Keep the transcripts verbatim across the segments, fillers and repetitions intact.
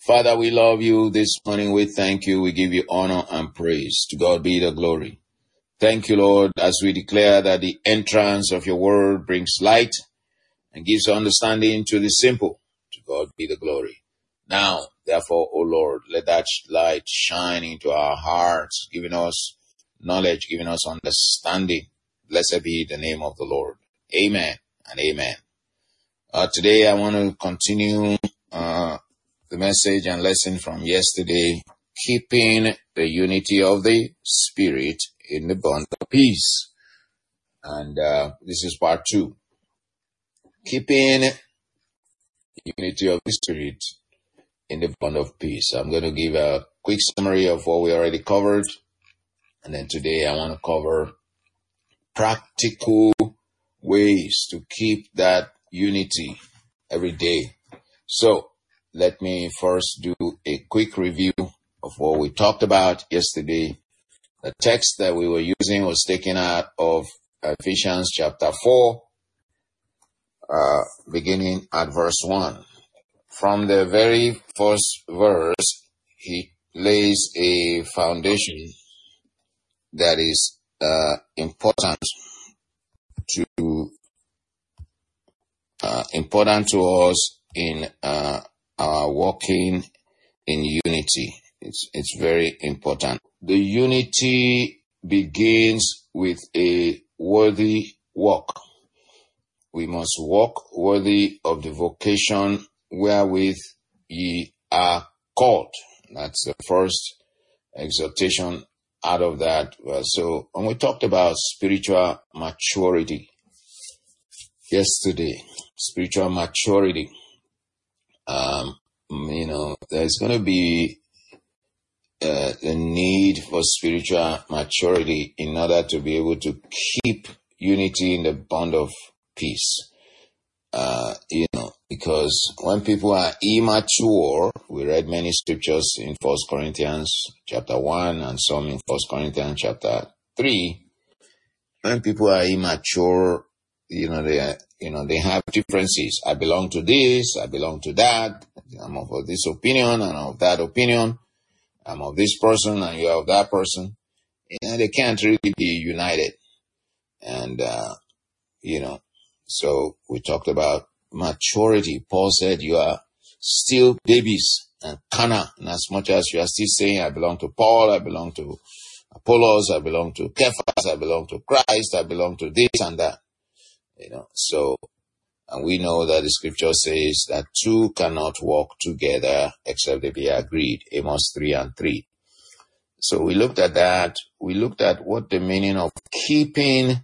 Father, we love you this morning. We thank you. We give you honor and praise. To God be the glory. Thank you, Lord, as we declare that the entrance of your word brings light and gives understanding to the simple. To God be the glory. Now, therefore, O Lord, let that light shine into our hearts, giving us knowledge, giving us understanding. Blessed be the name of the Lord. Amen and amen. Uh, today, I want to continue uh, the message and lesson from yesterday, keeping the unity of the Spirit in the bond of peace. And uh, this is part two. Keeping the unity of the Spirit in the bond of peace. I'm going to give a quick summary of what we already covered. And then today I want to cover practical ways to keep that unity every day. So let me first do a quick review of what we talked about yesterday. The text that we were using was taken out of Ephesians chapter four, uh, beginning at verse one. From the very first verse, he lays a foundation that is uh, important to uh, important to us in uh, our walking in unity. It's it's very important. The unity begins with a worthy walk. We must walk worthy of the vocation wherewith ye are called. That's the first exhortation out of that. So when we talked about spiritual maturity yesterday, spiritual maturity, um, you know, there's going to be uh, a need for spiritual maturity in order to be able to keep unity in the bond of peace. Uh, you know, because when people are immature, we read many scriptures in First Corinthians chapter one and some in First Corinthians chapter three. When people are immature, you know, they are, you know, they have differences. I belong to this, I belong to that. I'm of this opinion and of that opinion. I'm of this person and you're of that person. You know, they can't really be united. And, uh, you know, so we talked about maturity. Paul said you are still babies and carnal. And as much as you are still saying, I belong to Paul, I belong to Apollos, I belong to Cephas, I belong to Christ, I belong to this and that. You know, so, and we know that the scripture says that two cannot walk together except they be agreed. Amos three and three. So we looked at that. We looked at what the meaning of keeping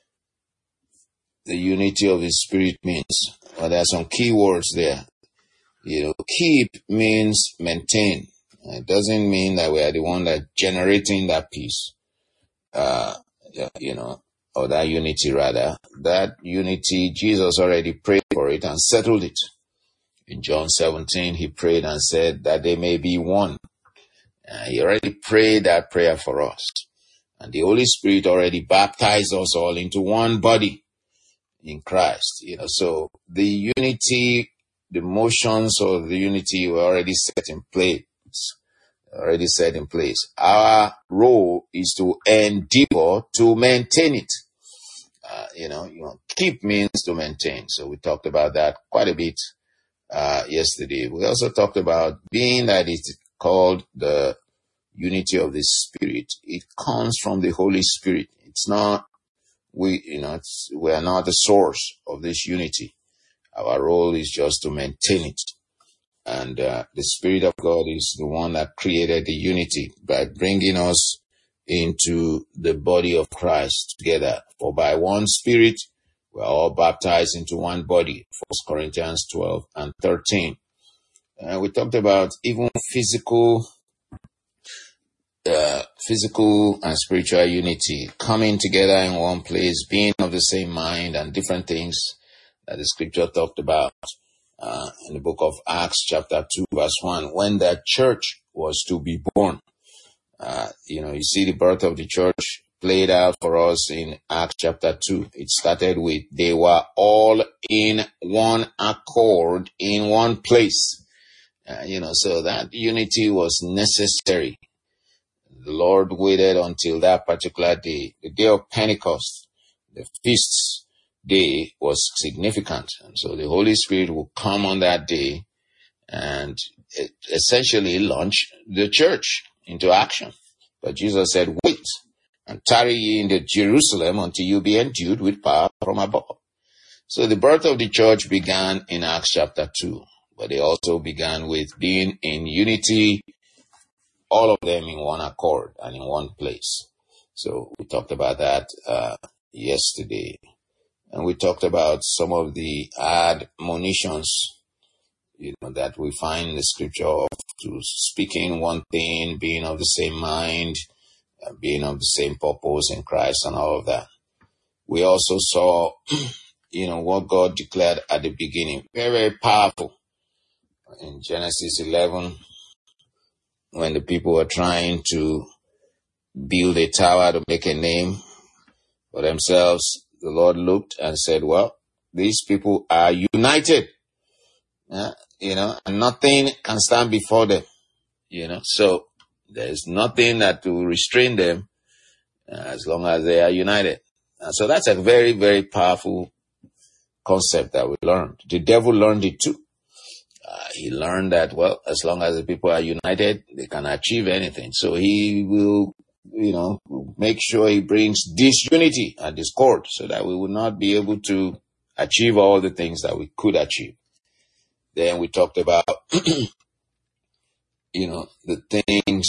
the unity of the Spirit means. Well, there are some key words there. You know, keep means maintain. It doesn't mean that we are the one that generating that peace, uh, you know, or that unity rather. That unity, Jesus already prayed for it and settled it. In John seventeen, he prayed and said that they may be one. Uh, he already prayed that prayer for us. And the Holy Spirit already baptized us all into one body in Christ, you know, so the unity, the motions of the unity were already set in place, already set in place. Our role is to endeavor to maintain it. Uh, you know, you know, keep means to maintain. So we talked about that quite a bit, uh, yesterday. We also talked about being that it's called the unity of the Spirit. It comes from the Holy Spirit. It's not We, you know, it's, we are not the source of this unity. Our role is just to maintain it. And uh, the Spirit of God is the one that created the unity by bringing us into the body of Christ together. For by one Spirit, we are all baptized into one body. First Corinthians twelve and thirteen. And we talked about even physical Uh, physical and spiritual unity, coming together in one place, being of the same mind, and different things that the scripture talked about uh, in the book of Acts chapter two verse one, when the church was to be born. Uh, you know, you see the birth of the church played out for us in Acts chapter two. It started with, they were all in one accord in one place. Uh, you know, so that unity was necessary. The Lord waited until that particular day, the day of Pentecost. The feast day was significant. And so the Holy Spirit will come on that day and essentially launch the church into action. But Jesus said, wait and tarry ye in the Jerusalem until you be endued with power from above. So the birth of the church began in Acts chapter two, but it also began with being in unity, all of them in one accord and in one place. So we talked about that uh, yesterday. And we talked about some of the admonitions, you know, that we find in the scripture of to speaking one thing, being of the same mind, uh, being of the same purpose in Christ and all of that. We also saw, you know, what God declared at the beginning. Very, very powerful. In Genesis eleven, when the people were trying to build a tower to make a name for themselves, the Lord looked and said, well, these people are united, uh, you know, and nothing can stand before them, you know, so there's nothing that will restrain them uh, as long as they are united. And so that's a very, very powerful concept that we learned. The devil learned it too. Uh, he learned that, well, as long as the people are united, they can achieve anything. So he will, you know, make sure he brings disunity and discord so that we will not be able to achieve all the things that we could achieve. Then we talked about, you know, the things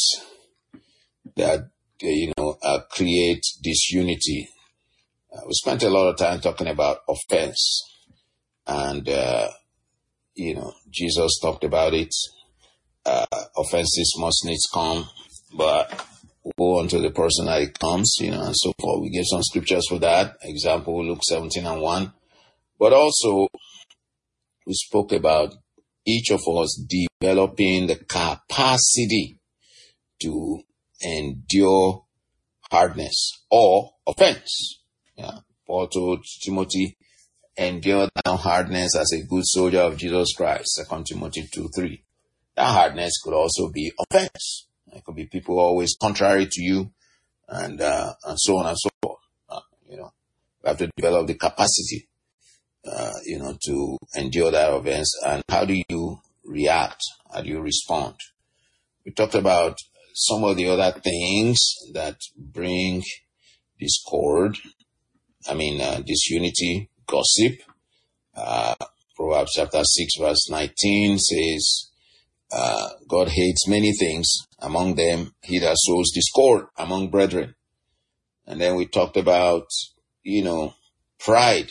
that, you know, uh, create disunity. Uh, we spent a lot of time talking about offense. And, uh, you know, Jesus talked about it. Uh, offenses must needs come, but go on to the person that it comes, you know, and so forth. We gave some scriptures for that. Example, Luke seventeen and one. But also, we spoke about each of us developing the capacity to endure hardness or offense. Yeah. Paul told Timothy, endure thou hardness as a good soldier of Jesus Christ. Second Timothy two three. That hardness could also be offense. It could be people always contrary to you, and uh, and so on and so forth. Uh, you know, we have to develop the capacity, uh, you know, to endure that offense. And how do you react? How do you respond? We talked about some of the other things that bring discord. I mean, uh, disunity, gossip. Uh, Proverbs chapter six verse nineteen says, uh, God hates many things. Among them, he that sows discord among brethren. And then we talked about, you know, pride.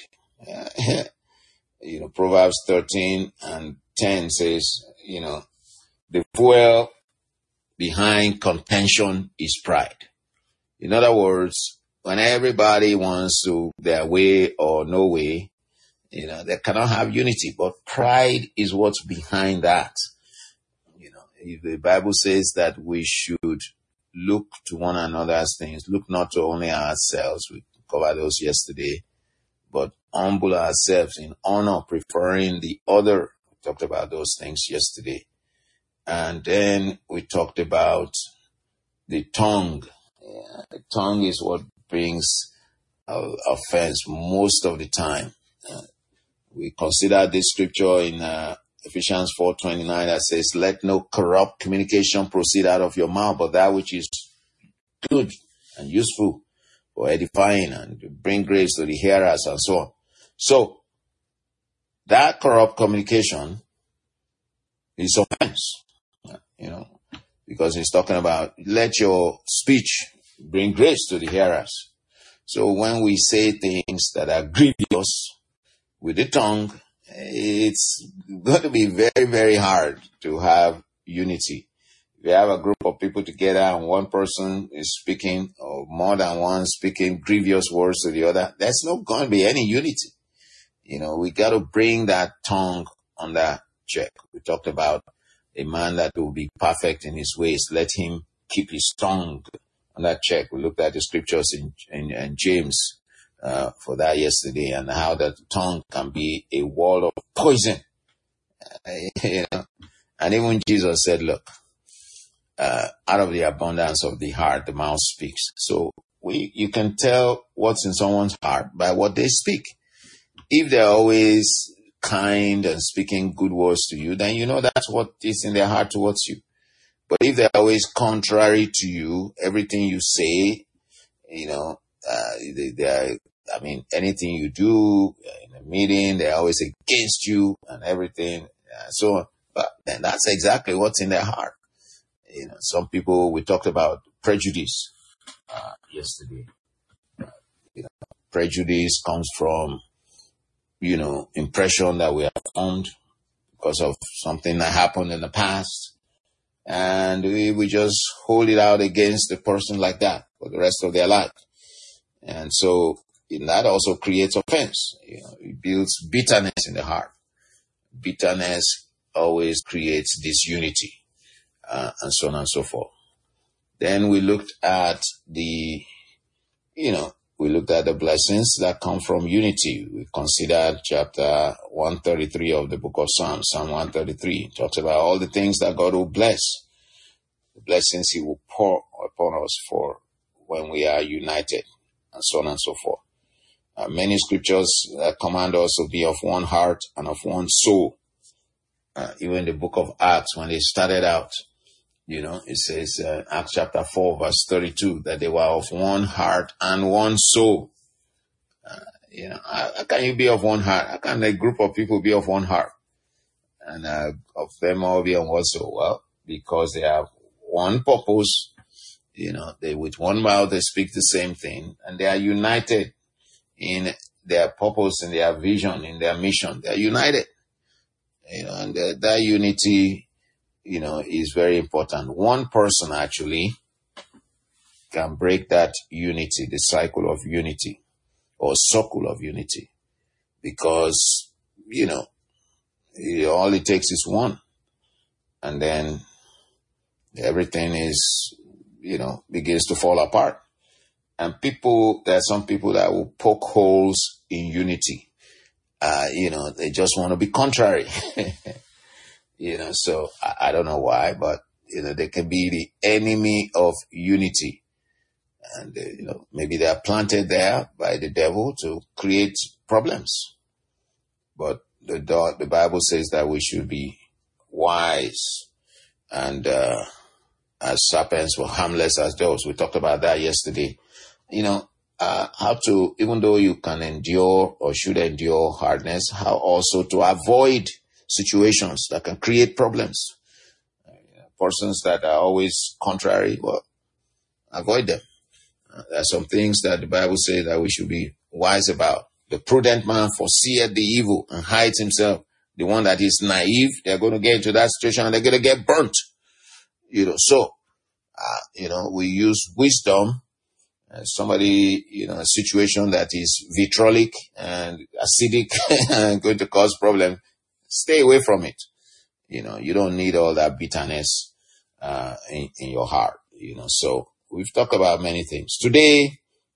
you know, Proverbs thirteen and ten says, you know, the fuel behind contention is pride. In other words, when everybody wants to their way or no way, you know, they cannot have unity, but pride is what's behind that. You know, if the Bible says that we should look to one another's things, look not to only ourselves, we covered those yesterday, but humble ourselves in honor, preferring the other. We talked about those things yesterday. And then we talked about the tongue. Yeah, the tongue is what brings uh, offense most of the time. Uh, we consider this scripture in uh, Ephesians four twenty-nine that says, let no corrupt communication proceed out of your mouth, but that which is good and useful for edifying and to bring grace to the hearers and so on. So that corrupt communication is offense, you know, because he's talking about let your speech bring grace to the hearers. So when we say things that are grievous with the tongue, it's going to be very, very hard to have unity. If you have a group of people together and one person is speaking, or more than one speaking grievous words to the other, there's not going to be any unity. You know, we got to bring that tongue under check. We talked about a man that will be perfect in his ways. Let him keep his tongue under check. We looked at the scriptures in, in, in James uh, for that yesterday, and how that tongue can be a wall of poison. Uh, you know, And even Jesus said, look, uh, out of the abundance of the heart, the mouth speaks. So we, you can tell what's in someone's heart by what they speak. If they're always kind and speaking good words to you, then you know that's what is in their heart towards you. But if they're always contrary to you, everything you say, you know, uh, they, they are, I mean, anything you do in a meeting, they're always against you and everything. Uh, so, but then that's exactly what's in their heart. You know, some people, we talked about prejudice uh, yesterday. Uh, you know, prejudice comes from, you know, impression that we have formed because of something that happened in the past. And we, we just hold it out against the person like that for the rest of their life. And so that also creates offense. You know, it builds bitterness in the heart. Bitterness always creates disunity, uh, and so on and so forth. Then we looked at the, you know, we looked at the blessings that come from unity. We considered chapter one thirty-three of the book of Psalms, Psalm one thirty-three. It talks about all the things that God will bless, the blessings he will pour upon us for when we are united, and so on and so forth. Uh, many scriptures uh, command us to be of one heart and of one soul. Uh, even the book of Acts, when they started out, you know, it says, uh, Acts chapter four, verse thirty-two, that they were of one heart and one soul. Uh, you know, how, how can you be of one heart? How can a group of people be of one heart? And uh, of them all be on one soul? Well, because they have one purpose, you know, they with one mouth they speak the same thing, and they are united in their purpose, in their vision, in their mission. They are united, you know, and the, that unity, you know, is very important. One person actually can break that unity, the cycle of unity or circle of unity, because, you know, it, all it takes is one, and then everything is, you know, begins to fall apart. And people, there are some people that will poke holes in unity. Uh, you know, they just want to be contrary. You know, so I, I don't know why, but, you know, they can be the enemy of unity. And, uh, you know, maybe they are planted there by the devil to create problems. But the, the Bible says that we should be wise and, uh, as serpents were harmless as doves. We talked about that yesterday. You know, uh, how to, even though you can endure or should endure hardness, how also to avoid situations that can create problems. Uh, persons that are always contrary, well, avoid them. Uh, there are some things that the Bible says that we should be wise about. The prudent man foreseeth the evil and hides himself. The one that is naive, they're going to get into that situation and they're going to get burnt. You know, so, uh, you know, we use wisdom. Uh, somebody, you know, a situation that is vitriolic and acidic and going to cause problems, stay away from it. You know, you don't need all that bitterness, uh, in, in your heart, you know. So we've talked about many things. Today,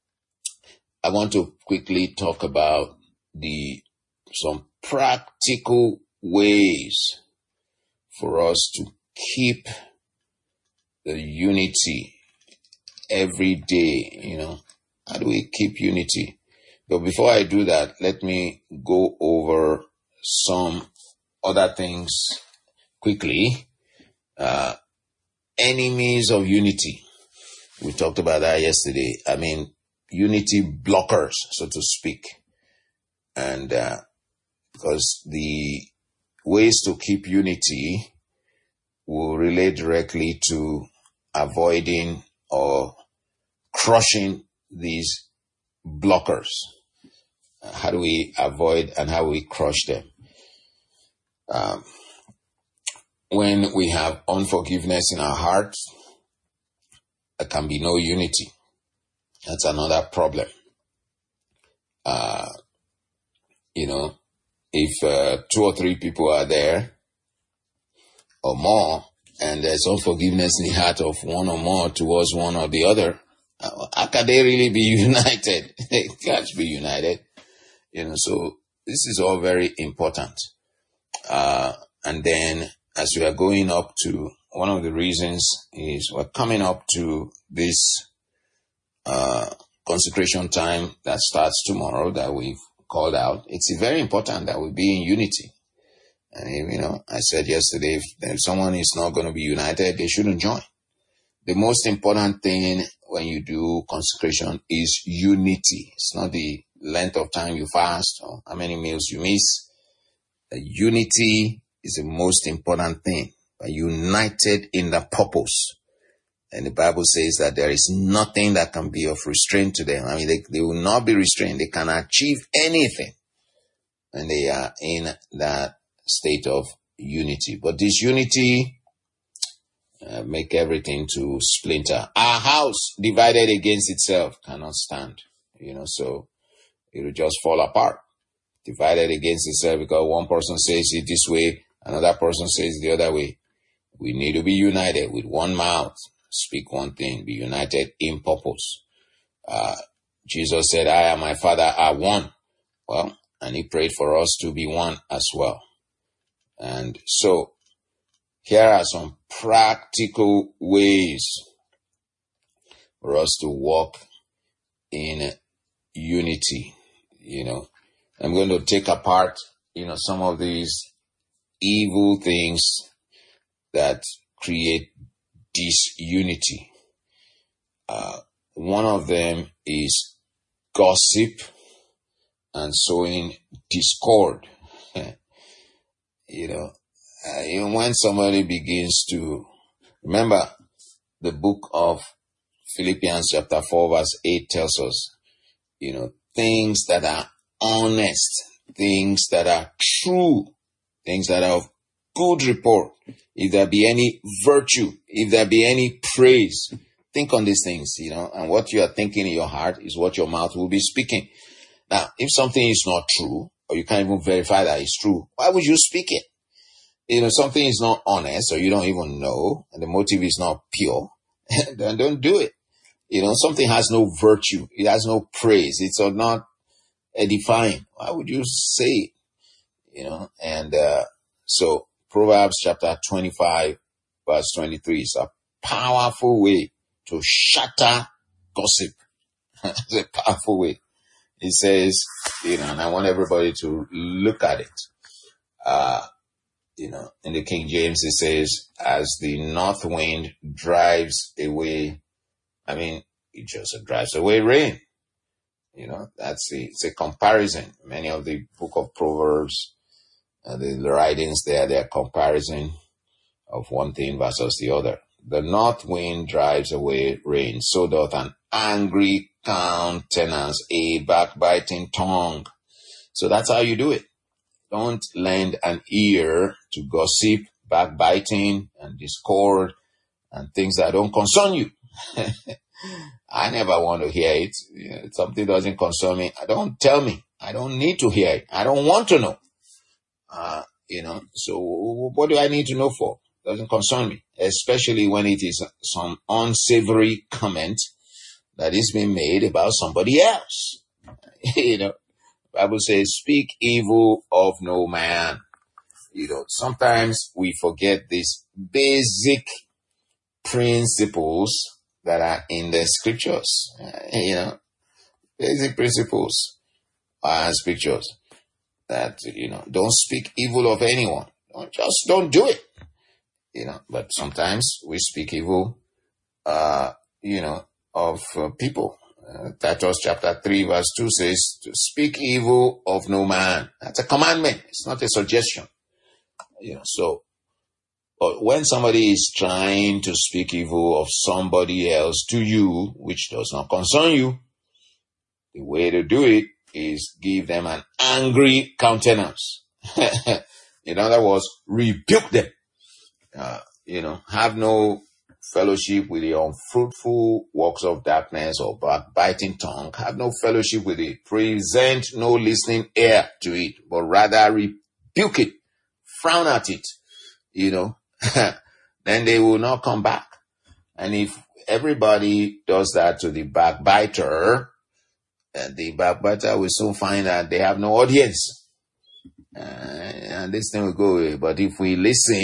I want to quickly talk about the, some practical ways for us to keep the unity every day. You know, how do we keep unity? But before I do that, let me go over some other things quickly. Uh, enemies of unity. We talked about that yesterday. I mean, unity blockers, so to speak. And, uh, because the ways to keep unity will relate directly to avoiding or crushing these blockers. How do we avoid and how we crush them? Um, when we have unforgiveness in our hearts, there can be no unity. That's another problem. Uh, you know, if uh, two or three people are there or more, and there's unforgiveness in the heart of one or more towards one or the other, how can they really be united? They can't be united. You know, so this is all very important. Uh, and then as we are going up to, one of the reasons is we're coming up to this uh, consecration time that starts tomorrow that we've called out. It's very important that we be in unity. And, if, you know, I said yesterday, if, if someone is not going to be united, they shouldn't join. The most important thing when you do consecration is unity. It's not the length of time you fast or how many meals you miss. The unity is the most important thing. But united in the purpose. And the Bible says that there is nothing that can be of restraint to them. I mean, they, they will not be restrained. They can achieve anything when they are in that state of unity. But this unity uh, make everything to splinter. Our house divided against itself cannot stand. You know, so it will just fall apart. Divided against itself because one person says it this way, another person says the other way. We need to be united with one mouth. Speak one thing, be united in purpose. Uh, Jesus said, I and my Father are one. Well, and he prayed for us to be one as well. And so, here are some practical ways for us to walk in unity. You know, I'm going to take apart, you know, some of these evil things that create disunity. Uh, one of them is gossip and sowing discord. you know, uh, you know, when somebody begins to remember the book of Philippians chapter four verse eight tells us, you know, things that are honest, things that are true, things that are of good report. If there be any virtue, if there be any praise, think on these things, you know, and what you are thinking in your heart is what your mouth will be speaking. Now, if something is not true, or you can't even verify that it's true, why would you speak it? You know, something is not honest, or you don't even know, and the motive is not pure, then don't do it. You know, something has no virtue, it has no praise, it's not edifying. Why would you say it? You know, and uh, so Proverbs chapter twenty-five, verse twenty-three is a powerful way to shatter gossip. It's a powerful way. It says, you know, and I want everybody to look at it. Uh, you know, in the King James, it says, as the north wind drives away, I mean, it just drives away rain. You know, that's the, it's a comparison. Many of the book of Proverbs, uh, the writings there, they're comparison of one thing versus the other. The north wind drives away rain, so doth an angry countenance a backbiting tongue. So that's how you do it. Don't lend an ear to gossip, backbiting, and discord, and things that don't concern you. I never want to hear it. You know, if something doesn't concern me, don't tell me. I don't need to hear it. I don't want to know. Uh, you know, so what do I need to know for? Doesn't concern me, especially when it is some unsavory comment that is being made about somebody else. You know, the Bible says, speak evil of no man. You know, sometimes we forget these basic principles that are in the scriptures. Uh, you know, basic principles are in scriptures that, you know, don't speak evil of anyone. Don't, just don't do it. You know, but sometimes we speak evil, uh, you know, of uh, people. Uh, Titus chapter three verse two says to speak evil of no man. That's a commandment. It's not a suggestion. You know, so, but when somebody is trying to speak evil of somebody else to you, which does not concern you, the way to do it is give them an angry countenance. In other words, rebuke them. Uh, you know, have no fellowship with the unfruitful works of darkness or backbiting tongue. Have no fellowship with it. Present no listening ear to it, but rather rebuke it, frown at it, you know, then they will not come back. And if everybody does that to the backbiter, uh, the backbiter will soon find that they have no audience. Uh, and this thing will go away. But if we listen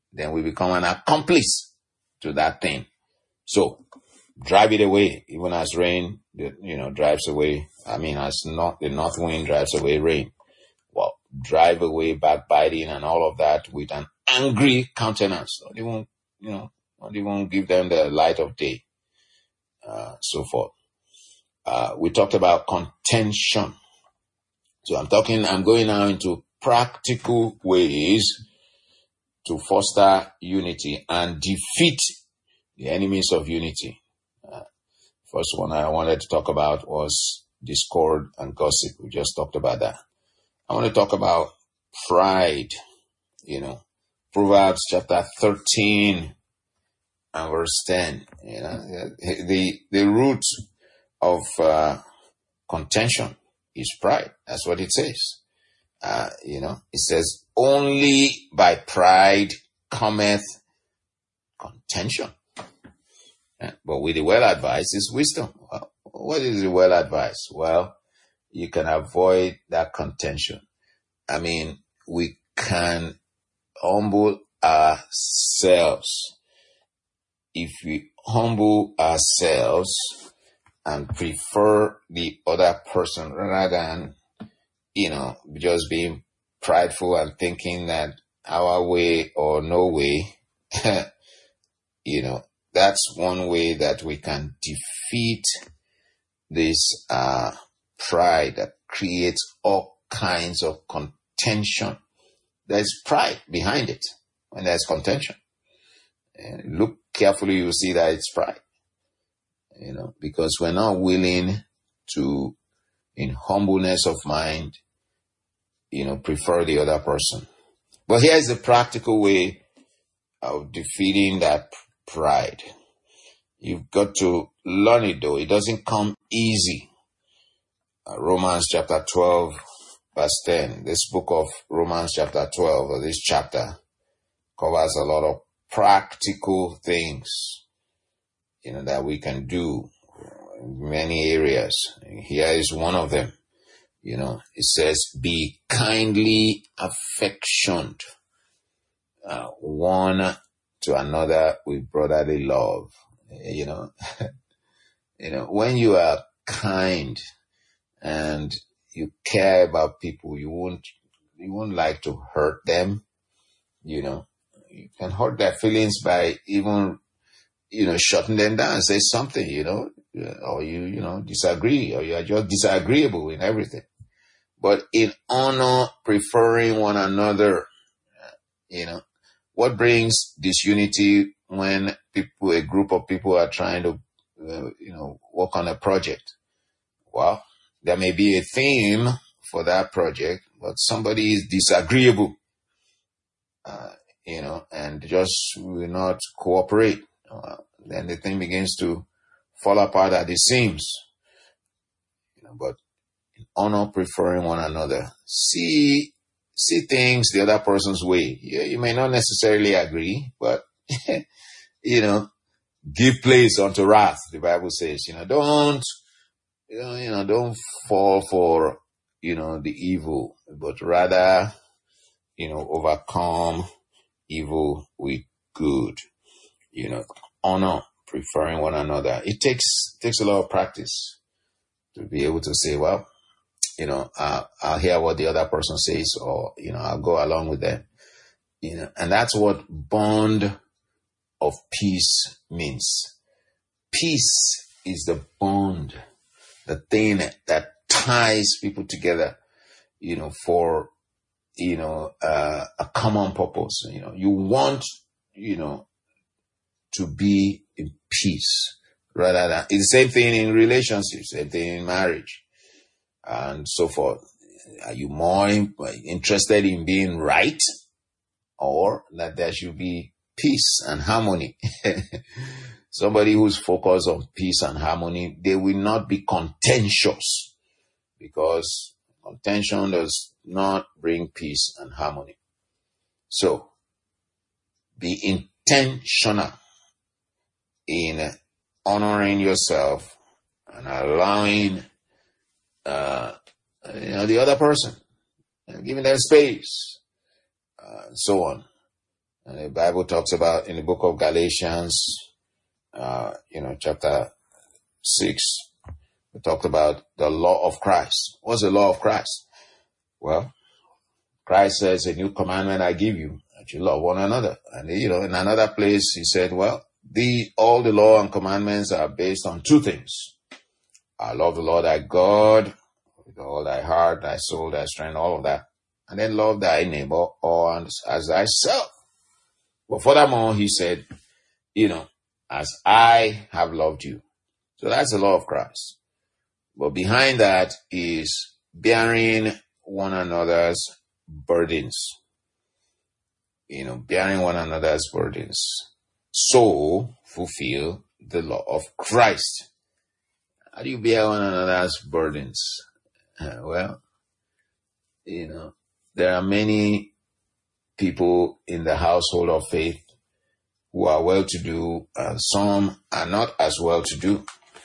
then we become an accomplice to that thing. So drive it away, even as rain, you know, drives away. I mean, as not the north wind drives away rain. Well, drive away backbiting and all of that with an angry countenance. Don't even, you know, don't even give them the light of day. Uh, so forth. Uh, we talked about contention. So I'm talking, I'm going now into practical ways to foster unity and defeat the enemies of unity. Uh, first one I wanted to talk about was discord and gossip. We just talked about that. I want to talk about pride. You know, Proverbs chapter thirteen and verse ten. You know, the the root of uh, contention is pride. That's what it says. Uh, you know, it says, only by pride cometh contention. Yeah, but with the well advised is wisdom. Well, what is the well advised? Well, you can avoid that contention. I mean, we can humble ourselves. If we humble ourselves and prefer the other person rather than, you know, just being prideful and thinking that our way or no way, you know, that's one way that we can defeat this uh, pride that creates all kinds of contention. There's pride behind it when there's contention. And look carefully, you'll see that it's pride. You know, because we're not willing to, in humbleness of mind, you know, prefer the other person. But here's the practical way of defeating that pride. You've got to learn it, though. It doesn't come easy. Uh, Romans chapter twelve, verse ten. This book of Romans chapter twelve, or this chapter, covers a lot of practical things, you know, that we can do in many areas. Here is one of them. You know, it says, be kindly affectioned uh, one to another with brotherly love. You know, you know, when you are kind and you care about people, you won't, you won't like to hurt them. You know, you can hurt their feelings by even, you know, shutting them down, say something, you know, or you, you know, disagree, or you are just disagreeable in everything. But in honor, preferring one another, you know, what brings disunity when people, a group of people are trying to, uh, you know, work on a project? Well, there may be a theme for that project, but somebody is disagreeable, uh, you know, and just will not cooperate. Uh, then the thing begins to fall apart at the seams. You know, but in honor, preferring one another. See, see things the other person's way. Yeah, you may not necessarily agree, but you know, give place unto wrath. The Bible says, you know, don't, you know, you know, don't fall for, you know, the evil, but rather, you know, overcome evil with good. You know, honor, preferring one another. It takes takes a lot of practice to be able to say, well, you know, uh, I'll hear what the other person says, or, you know, I'll go along with them. You know, and that's what bond of peace means. Peace is the bond, the thing that ties people together, you know, for, you know, uh, a common purpose. You know, you want, you know, to be in peace rather than, it's the same thing in relationships, same thing in marriage and so forth. Are you more interested in being right, or that there should be peace and harmony? Somebody who's focused on peace and harmony, they will not be contentious, because contention does not bring peace and harmony. So, be intentional in honoring yourself and allowing uh, you know, the other person, and giving them space, uh, and so on. And the Bible talks about in the book of Galatians, uh, you know, chapter six, we talked about the law of Christ. What's the law of Christ? Well, Christ says, a new commandment I give you, that you love one another. And, you know, in another place, he said, well, the all the law and commandments are based on two things. I love the Lord thy God with all thy heart, thy soul, thy strength, all of that. And then love thy neighbor or as thyself. But furthermore, he said, you know, as I have loved you. So that's the law of Christ. But behind that is bearing one another's burdens. You know, bearing one another's burdens. So fulfill the law of Christ. How do you bear one another's burdens? Uh, well, you know, there are many people in the household of faith who are well-to-do, and some are not as well-to-do.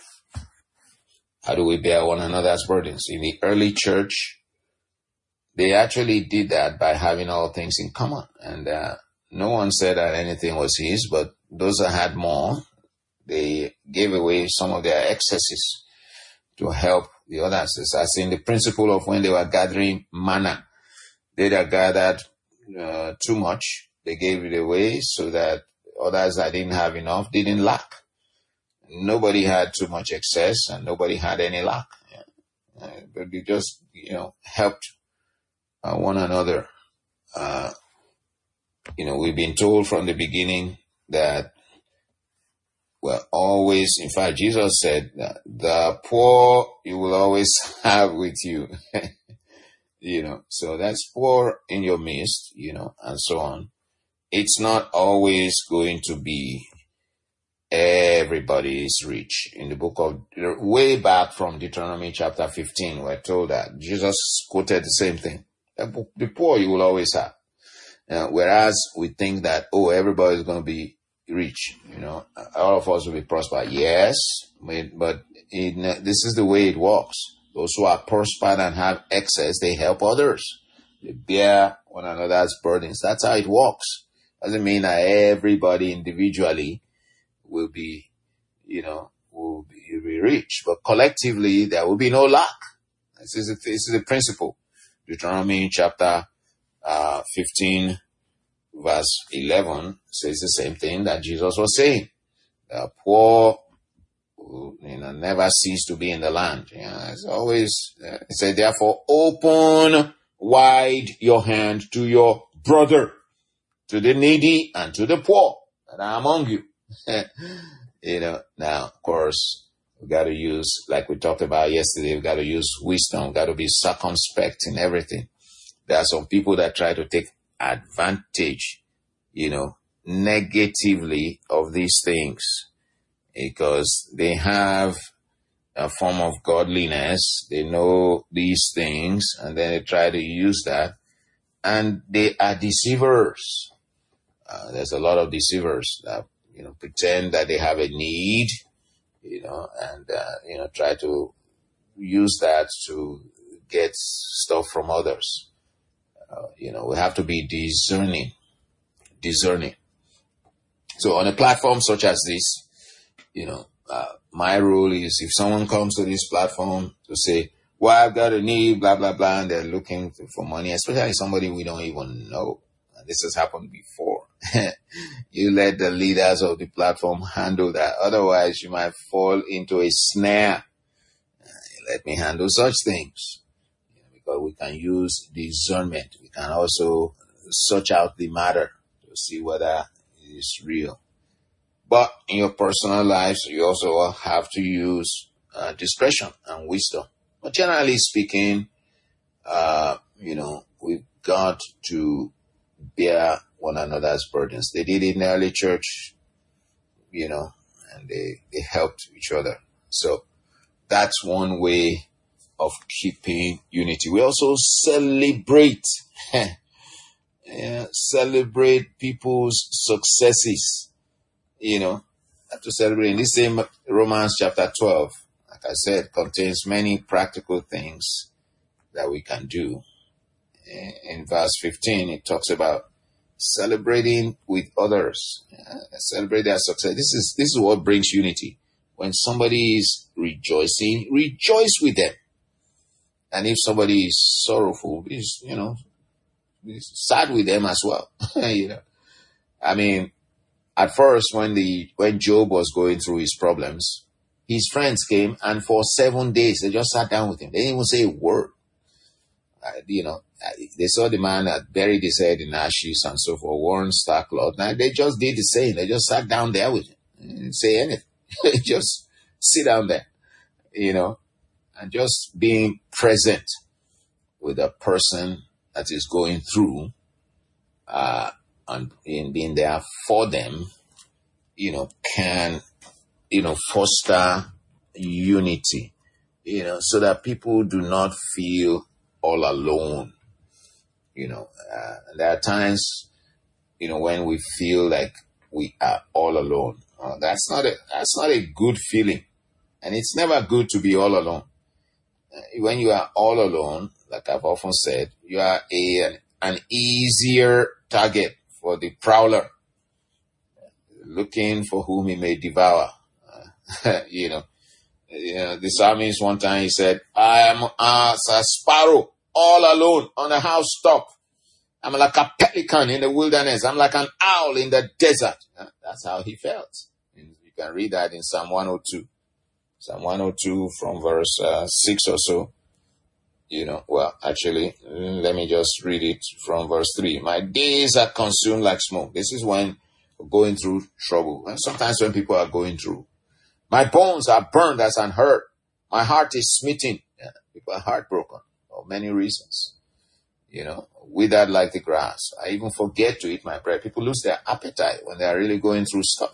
How do we bear one another's burdens? In the early church, they actually did that by having all things in common. And uh, no one said that anything was his, but those that had more, they gave away some of their excesses to help the others. As in the principle of when they were gathering manna, they that gathered uh, too much, they gave it away so that others that didn't have enough didn't lack. Nobody had too much excess and nobody had any lack. Yeah. Uh, but they just, you know, helped uh, one another. Uh, you know, we've been told from the beginning that, well, always, in fact, Jesus said that the poor you will always have with you. You know, so that's poor in your midst, you know, and so on. It's not always going to be everybody is rich. In the book of, way back from Deuteronomy chapter fifteen, we're told that Jesus quoted the same thing. The poor you will always have. Uh, whereas we think that, oh, everybody's going to be rich, you know, all of us will be prosperous. Yes, but it, this is the way it works. Those who are prospered and have excess, they help others. They bear one another's burdens. That's how it works. Doesn't mean that everybody individually will be, you know, will be, will be rich, but collectively there will be no lack. This is a, this is the principle. Deuteronomy chapter uh, fifteen, verse eleven says the same thing that Jesus was saying. The poor will, you know, never cease to be in the land. You know, it's always, uh, it said, therefore, open wide your hand to your brother, to the needy and to the poor that are among you. You know, now, of course, we got to use, like we talked about yesterday, we got to use wisdom. We got to be circumspect in everything. There are some people that try to take advantage, you know, negatively of these things because they have a form of godliness. They know these things and then they try to use that, and they are deceivers. Uh, there's a lot of deceivers that, you know, pretend that they have a need, you know, and, uh, you know, try to use that to get stuff from others. Uh, you know, we have to be discerning, discerning. So on a platform such as this, you know, uh, my rule is if someone comes to this platform to say, well, I've got a need, blah, blah, blah, and they're looking for money, especially somebody we don't even know. And this has happened before. You let the leaders of the platform handle that. Otherwise, you might fall into a snare. Let me handle such things. You know, because we can use discernment. We can also search out the matter to see whether it is real. But in your personal lives, you also have to use uh, discretion and wisdom. But generally speaking, uh, you know, we've got to bear one another's burdens. They did it in the early church, you know, and they, they helped each other. So that's one way of keeping unity. We also celebrate, yeah, celebrate people's successes. You know, have to celebrate. In this same Romans chapter twelve, like I said, contains many practical things that we can do. In verse fifteen, it talks about celebrating with others, uh, celebrate their success. This is this is what brings unity. When somebody is rejoicing, rejoice with them. And if somebody is sorrowful, is you know, sad with them as well. you know, I mean, at first when the when Job was going through his problems, his friends came and for seven days they just sat down with him. They didn't even say a word. Uh, you know, they saw the man that buried his head in ashes and so forth, worn sackcloth. Now they just did the same. They just sat down there with him. They didn't say anything. Just sit down there, you know, and just being present with a person that is going through, uh, and in being there for them, you know, can, you know, foster unity, you know, so that people do not feel all alone. You know, uh, there are times, you know, when we feel like we are all alone. Uh, that's not a that's not a good feeling, and it's never good to be all alone. Uh, when you are all alone, like I've often said, you are a an, an easier target for the prowler, looking for whom he may devour. Uh, you know, you know, the psalmist one time he said, "I am as a sparrow all alone on a housetop. I'm like a pelican in the wilderness. I'm like an owl in the desert." Uh, that's how he felt. You can read that in Psalm one oh two. Psalm one oh two from verse uh, six or so. You know, well, actually, let me just read it from verse three. My days are consumed like smoke. This is when we're going through trouble. And sometimes when people are going through. My bones are burned as an hurt. My heart is smitten. Yeah, people are heartbroken for many reasons. You know, withered like the grass. I even forget to eat my bread. People lose their appetite when they are really going through stuff.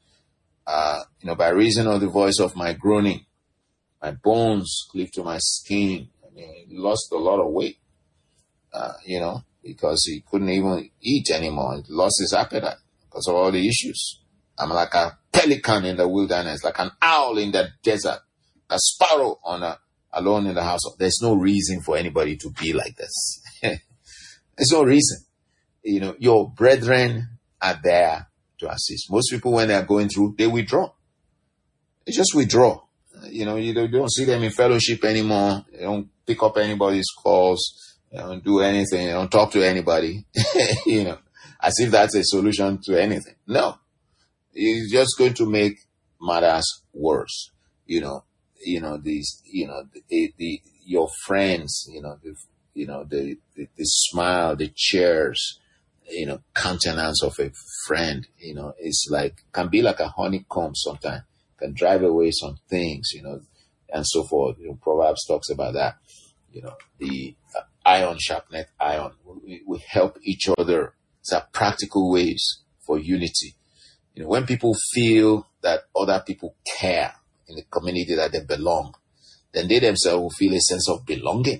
Uh, you know, by reason of the voice of my groaning, my bones cleave to my skin. I mean, he lost a lot of weight, uh, you know, because he couldn't even eat anymore. He lost his appetite because of all the issues. I'm like a pelican in the wilderness, like an owl in the desert, a sparrow on a, alone in the house. There's no reason for anybody to be like this. There's no reason. You know, your brethren are there to assist. Most people, when they're going through, they withdraw. They just withdraw. You know, you don't, you don't see them in fellowship anymore. They don't pick up anybody's calls. They don't do anything. They don't talk to anybody. You know, as if that's a solution to anything. No. It's just going to make matters worse. You know, you know, these, you know, the, the your friends, you know, the, you know, the, the, the smile, the cheers, you know, countenance of a friend, you know, it's like, can be like a honeycomb sometimes, can drive away some things, you know, and so forth. You know, Proverbs talks about that, you know, the uh, iron sharpeneth iron. We, we help each other. It's a practical ways for unity. You know, when people feel that other people care in the community that they belong, then they themselves will feel a sense of belonging.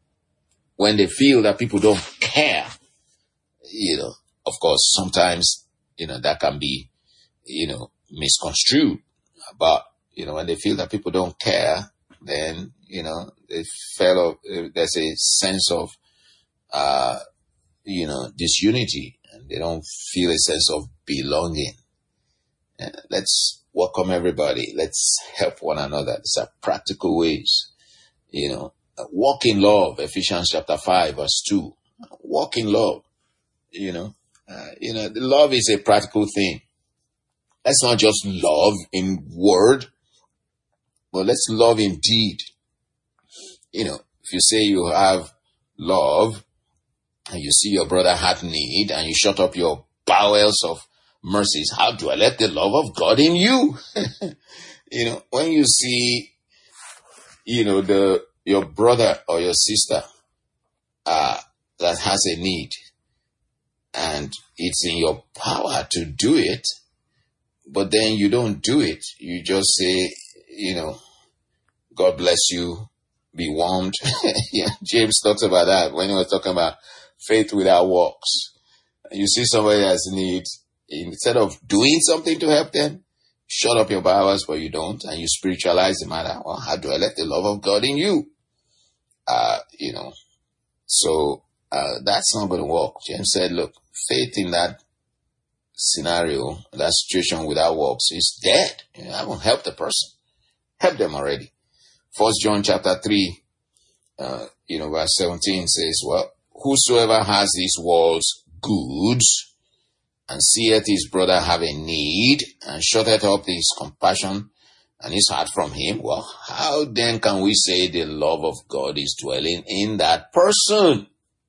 When they feel that people don't care, you know, of course, sometimes, you know, that can be, you know, misconstrued. But, you know, when they feel that people don't care, then, you know, they feel, uh, there's a sense of, uh, you know, disunity, and they don't feel a sense of belonging. Uh, let's welcome everybody. Let's help one another. These are practical ways, you know, uh, walk in love, Ephesians chapter five, verse two. Walk in love. You know, uh, you know, the love is a practical thing. Let's not just love in word, but let's love in deed. You know, if you say you have love and you see your brother had need and you shut up your bowels of mercies, how do I let the love of God in you? You know, when you see, you know, the, your brother or your sister, uh, that has a need, and it's in your power to do it, but then you don't do it. You just say, you know, God bless you, be warmed. Yeah, James talks about that when he was talking about faith without works. You see somebody has needs, instead of doing something to help them, shut up your bowels, but you don't, and you spiritualize the matter. Well, how do I let the love of God in you? Uh, you know, so uh, that's not going to work. James said, look, faith in that scenario, that situation without works is dead. You know, I won't help the person. Help them already. First John chapter three, uh, you know, verse seventeen says, well, whosoever has these world's goods and seeth his brother have a need and shutteth up his compassion and his heart from him, well, how then can we say the love of God is dwelling in that person?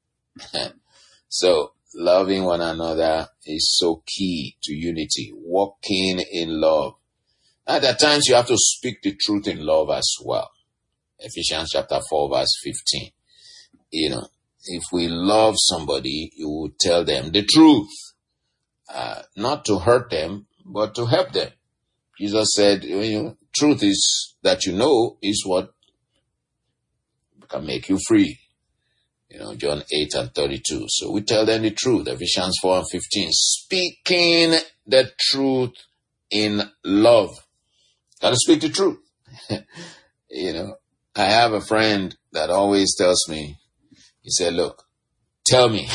So, loving one another is so key to unity, walking in love. And at times you have to speak the truth in love as well. Ephesians chapter four verse fifteen. You know, if we love somebody, you will tell them the truth. Uh, not to hurt them, but to help them. Jesus said, you know, truth is that you know is what can make you free. You know, John eight and thirty-two. So we tell them the truth. Ephesians four and fifteen. Speaking the truth in love. Gotta speak the truth. You know, I have a friend that always tells me, he said, look, tell me.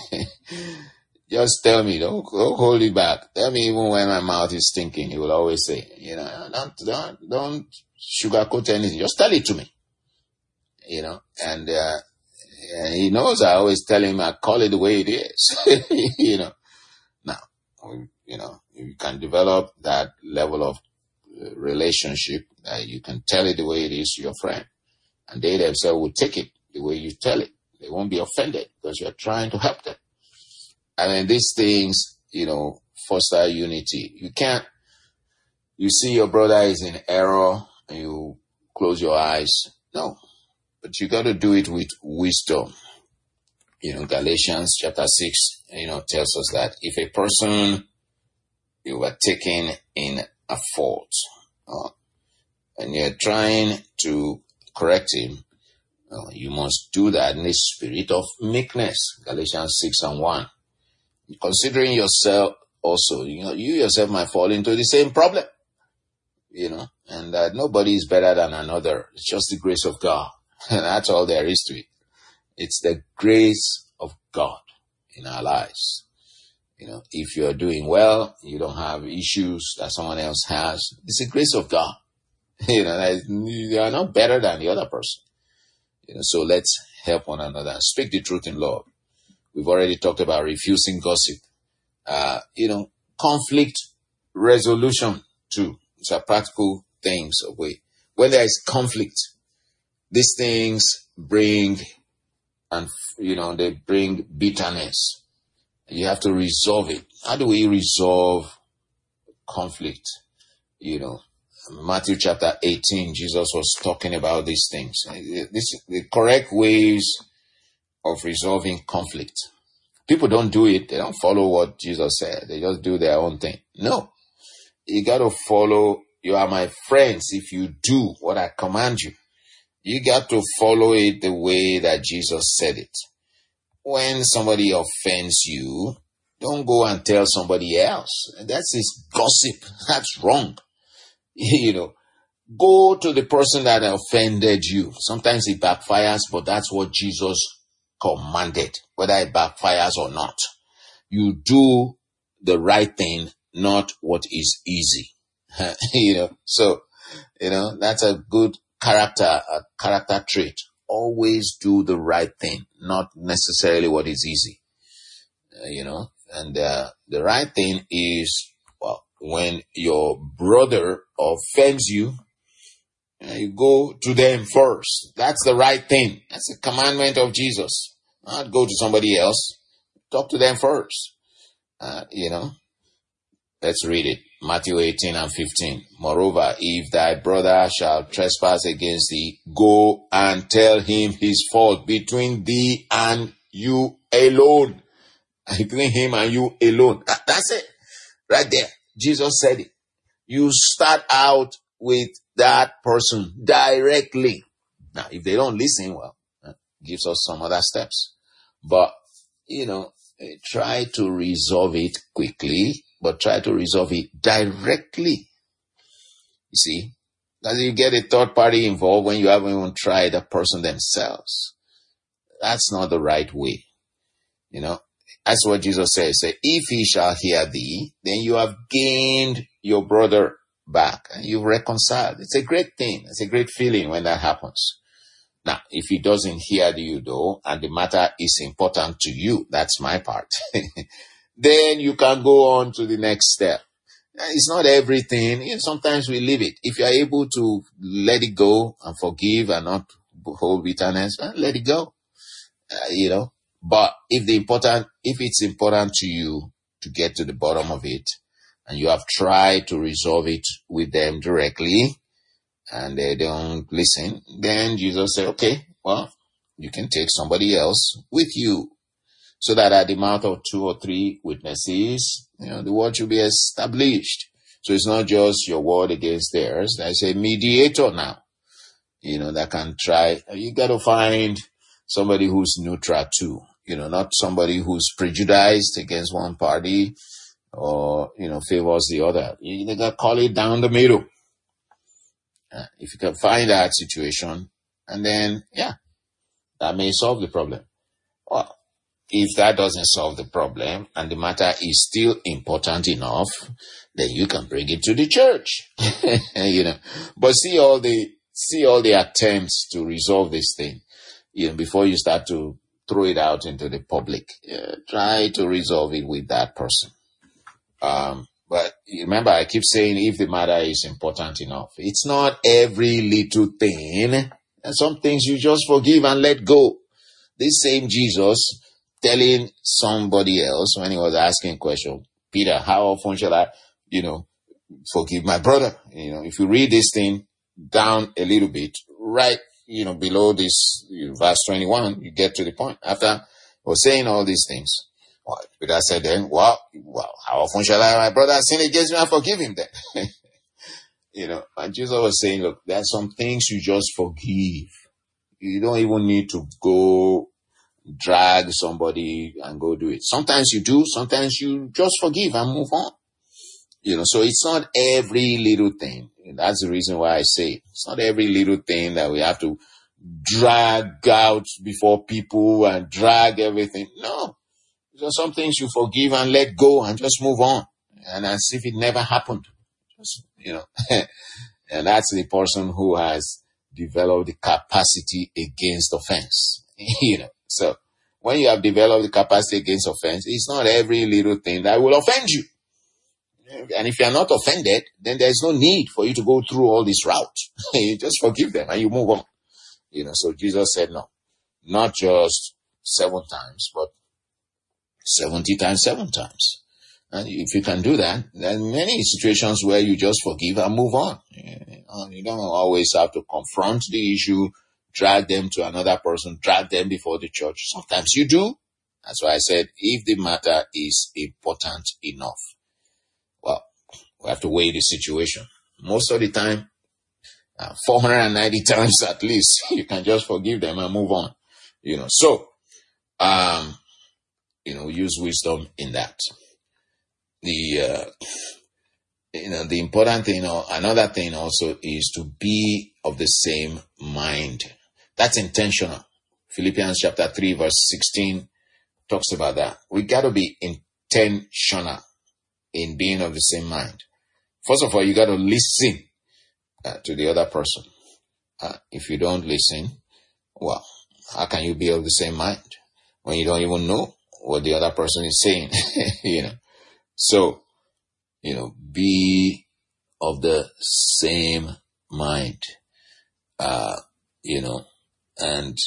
Just tell me. Don't, don't hold it back. Tell me even when my mouth is stinking. He will always say, you know, don't, don't, don't sugarcoat anything. Just tell it to me. You know, and, uh, and he knows I always tell him I call it the way it is. You know, now, you know, you can develop that level of relationship that you can tell it the way it is to your friend. And they themselves will take it the way you tell it. They won't be offended because you're trying to help them. I mean, these things, you know, foster unity. You can't, you see your brother is in error and you close your eyes. No. But you got to do it with wisdom. You know, Galatians chapter six, you know, tells us that if a person you were taken in a fault uh, and you're trying to correct him, uh, you must do that in the spirit of meekness. Galatians six and one. Considering yourself also, you know, you yourself might fall into the same problem, you know, and that uh, nobody is better than another. It's just the grace of God. And that's all there is to it. It's the grace of God in our lives. You know, if you're doing well, you don't have issues that someone else has. It's the grace of God. You know, you are not better than the other person. You know, so let's help one another and speak the truth in love. We've already talked about refusing gossip. Uh, you know, conflict resolution too. It's a practical things of way. When there is conflict, these things bring, and you know, they bring bitterness. You have to resolve it. How do we resolve conflict? You know, Matthew chapter eighteen, Jesus was talking about these things. This the correct ways of resolving conflict. People don't do it. They don't follow what Jesus said. They just do their own thing. No, you got to follow. You are my friends if you do what I command you. You got to follow it the way that Jesus said it. When somebody offends you, don't go and tell somebody else. That's his gossip. That's wrong. You know, go to the person that offended you. Sometimes it backfires, but that's what Jesus commanded, whether it backfires or not. You do the right thing, not what is easy. You know, so, you know, that's a good character, a character trait. Always do the right thing, not necessarily what is easy. Uh, you know, and uh, the right thing is, well, when your brother offends you, uh, you go to them first. That's the right thing. That's a commandment of Jesus. Not go to somebody else. Talk to them first. Uh, you know, let's read it. Matthew eighteen and fifteen. Moreover, if thy brother shall trespass against thee, go and tell him his fault between thee and you alone. Between him and you alone. That, that's it. Right there. Jesus said it. You start out with that person directly. Now, if they don't listen, well, it gives us some other steps. But, you know, try to resolve it quickly. But try to resolve it directly. You see, because you get a third party involved when you haven't even tried the person themselves. That's not the right way. You know, That's what Jesus says. Say, if he shall hear thee, then you have gained your brother back and you've reconciled. It's a great thing. It's a great feeling when that happens. Now, if he doesn't hear you though, and the matter is important to you, that's my part, then you can go on to the next step. It's not everything. You know, sometimes we leave it. If you're able to let it go and forgive and not hold bitterness, well, let it go. Uh, you know, but if the important, if it's important to you to get to the bottom of it, and you have tried to resolve it with them directly, and they don't listen, then Jesus said, okay, well, you can take somebody else with you, so that at the mouth of two or three witnesses, you know, the word should be established. So it's not just your word against theirs. There's a mediator now, you know, that can try. You got to find somebody who's neutral too, you know, not somebody who's prejudiced against one party or, you know, favors the other. You got to call it down the middle. Uh, if you can find that situation, and then, yeah, that may solve the problem. Well, if that doesn't solve the problem and the matter is still important enough, then you can bring it to the church, you know. But see all the, see all the attempts to resolve this thing, you know, before you start to throw it out into the public. Uh, try to resolve it with that person. Um, but remember, I keep saying if the matter is important enough, it's not every little thing. And some things you just forgive and let go. This same Jesus telling somebody else when he was asking a question, Peter, how often shall I, you know, forgive my brother? You know, if you read this thing down a little bit, right, you know, below this you know, verse twenty-one, you get to the point. After he was saying all these things, well, Peter said then, well, well, how often shall I, my brother, sin against me and forgive him then? You know, and Jesus was saying, look, there are some things you just forgive. You don't even need to go drag somebody and go do it. Sometimes you do, sometimes you just forgive and move on. You know, so it's not every little thing. That's the reason why I say it's not every little thing that we have to drag out before people and drag everything. No. So some things you forgive and let go and just move on. And as if it never happened. Just, you know, and that's the person who has developed the capacity against offense. You know, so when you have developed the capacity against offense, it's not every little thing that will offend you. And if you are not offended, then there's no need for you to go through all this route. You just forgive them and you move on. You know, so Jesus said no, not just seven times, but seventy times, seven times. And if you can do that, there are many situations where you just forgive and move on. You don't always have to confront the issue, drag them to another person, drag them before the church. Sometimes you do. That's why I said, if the matter is important enough, well, we have to weigh the situation. Most of the time, uh, four hundred ninety times at least, you can just forgive them and move on. You know, so, um, you know, use wisdom in that. The, uh, you know, the important thing, or another thing also is to be of the same mind. That's intentional. Philippians chapter three, verse sixteen talks about that. We got to be intentional in being of the same mind. First of all, you got to listen uh, to the other person. Uh, if you don't listen, well, how can you be of the same mind when you don't even know what the other person is saying? You know, so, you know, be of the same mind, uh, you know, and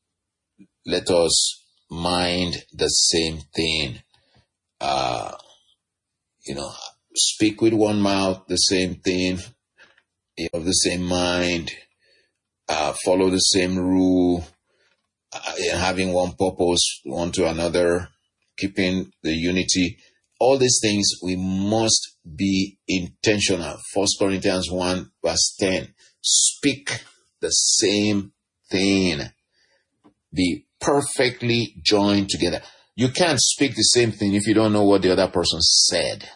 let us mind the same thing, uh, you know, speak with one mouth, the same thing, of the same mind, uh, follow the same rule, uh, having one purpose, one to another, keeping the unity. All these things, we must be intentional. First Corinthians one, verse ten. Speak the same thing. Be perfectly joined together. You can't speak the same thing if you don't know what the other person said.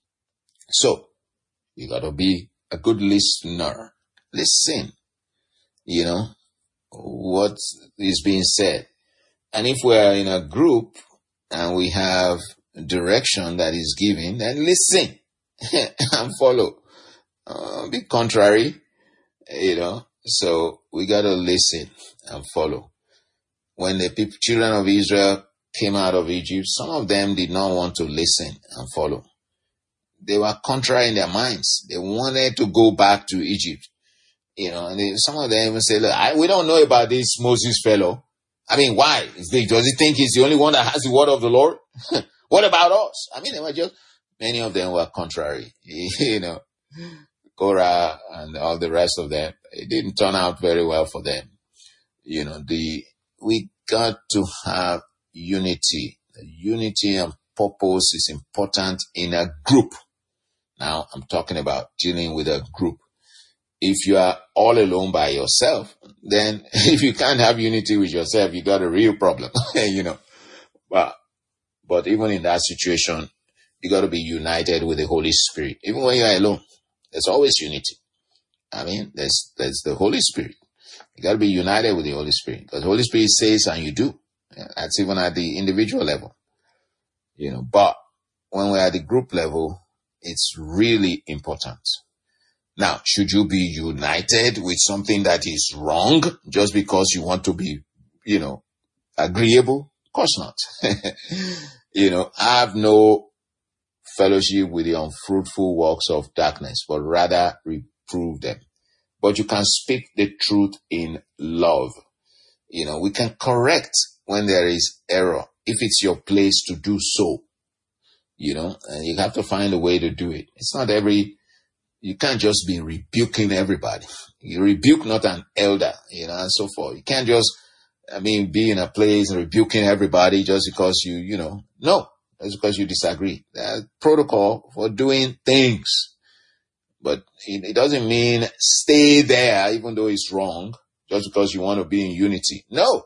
So, you got to be a good listener. Listen, you know, what is being said. And if we're in a group, and we have direction that is given, then listen and follow. Uh, be contrary, you know. So we got to listen and follow. When the people, children of Israel came out of Egypt, some of them did not want to listen and follow. They were contrary in their minds. They wanted to go back to Egypt. You know, and they, some of them even say, look, I, we don't know about this Moses fellow. I mean, why? Does he think he's the only one that has the word of the Lord? What about us? I mean, they were just, many of them were contrary. You know, Korah and all the rest of them, it didn't turn out very well for them. You know, the, we got to have unity. The unity and purpose is important in a group. Now, I'm talking about dealing with a group. If you are all alone by yourself, then if you can't have unity with yourself, you got a real problem, you know. But, but even in that situation, you got to be united with the Holy Spirit. Even when you're alone, there's always unity. I mean, there's, there's the Holy Spirit. You got to be united with the Holy Spirit, because the Holy Spirit says and you do. Yeah, that's even at the individual level, you know. But when we're at the group level, it's really important. Now, should you be united with something that is wrong just because you want to be, you know, agreeable? Of course not. You know, have no fellowship with the unfruitful works of darkness, but rather reprove them. But you can speak the truth in love. You know, we can correct when there is error, if it's your place to do so. You know, and you have to find a way to do it. It's not every, you can't just be rebuking everybody. You rebuke not an elder, you know, and so forth. You can't just, I mean, be in a place rebuking everybody just because you, you know, no, that's because you disagree. There's protocol for doing things, but it, it doesn't mean stay there even though it's wrong just because you want to be in unity. No.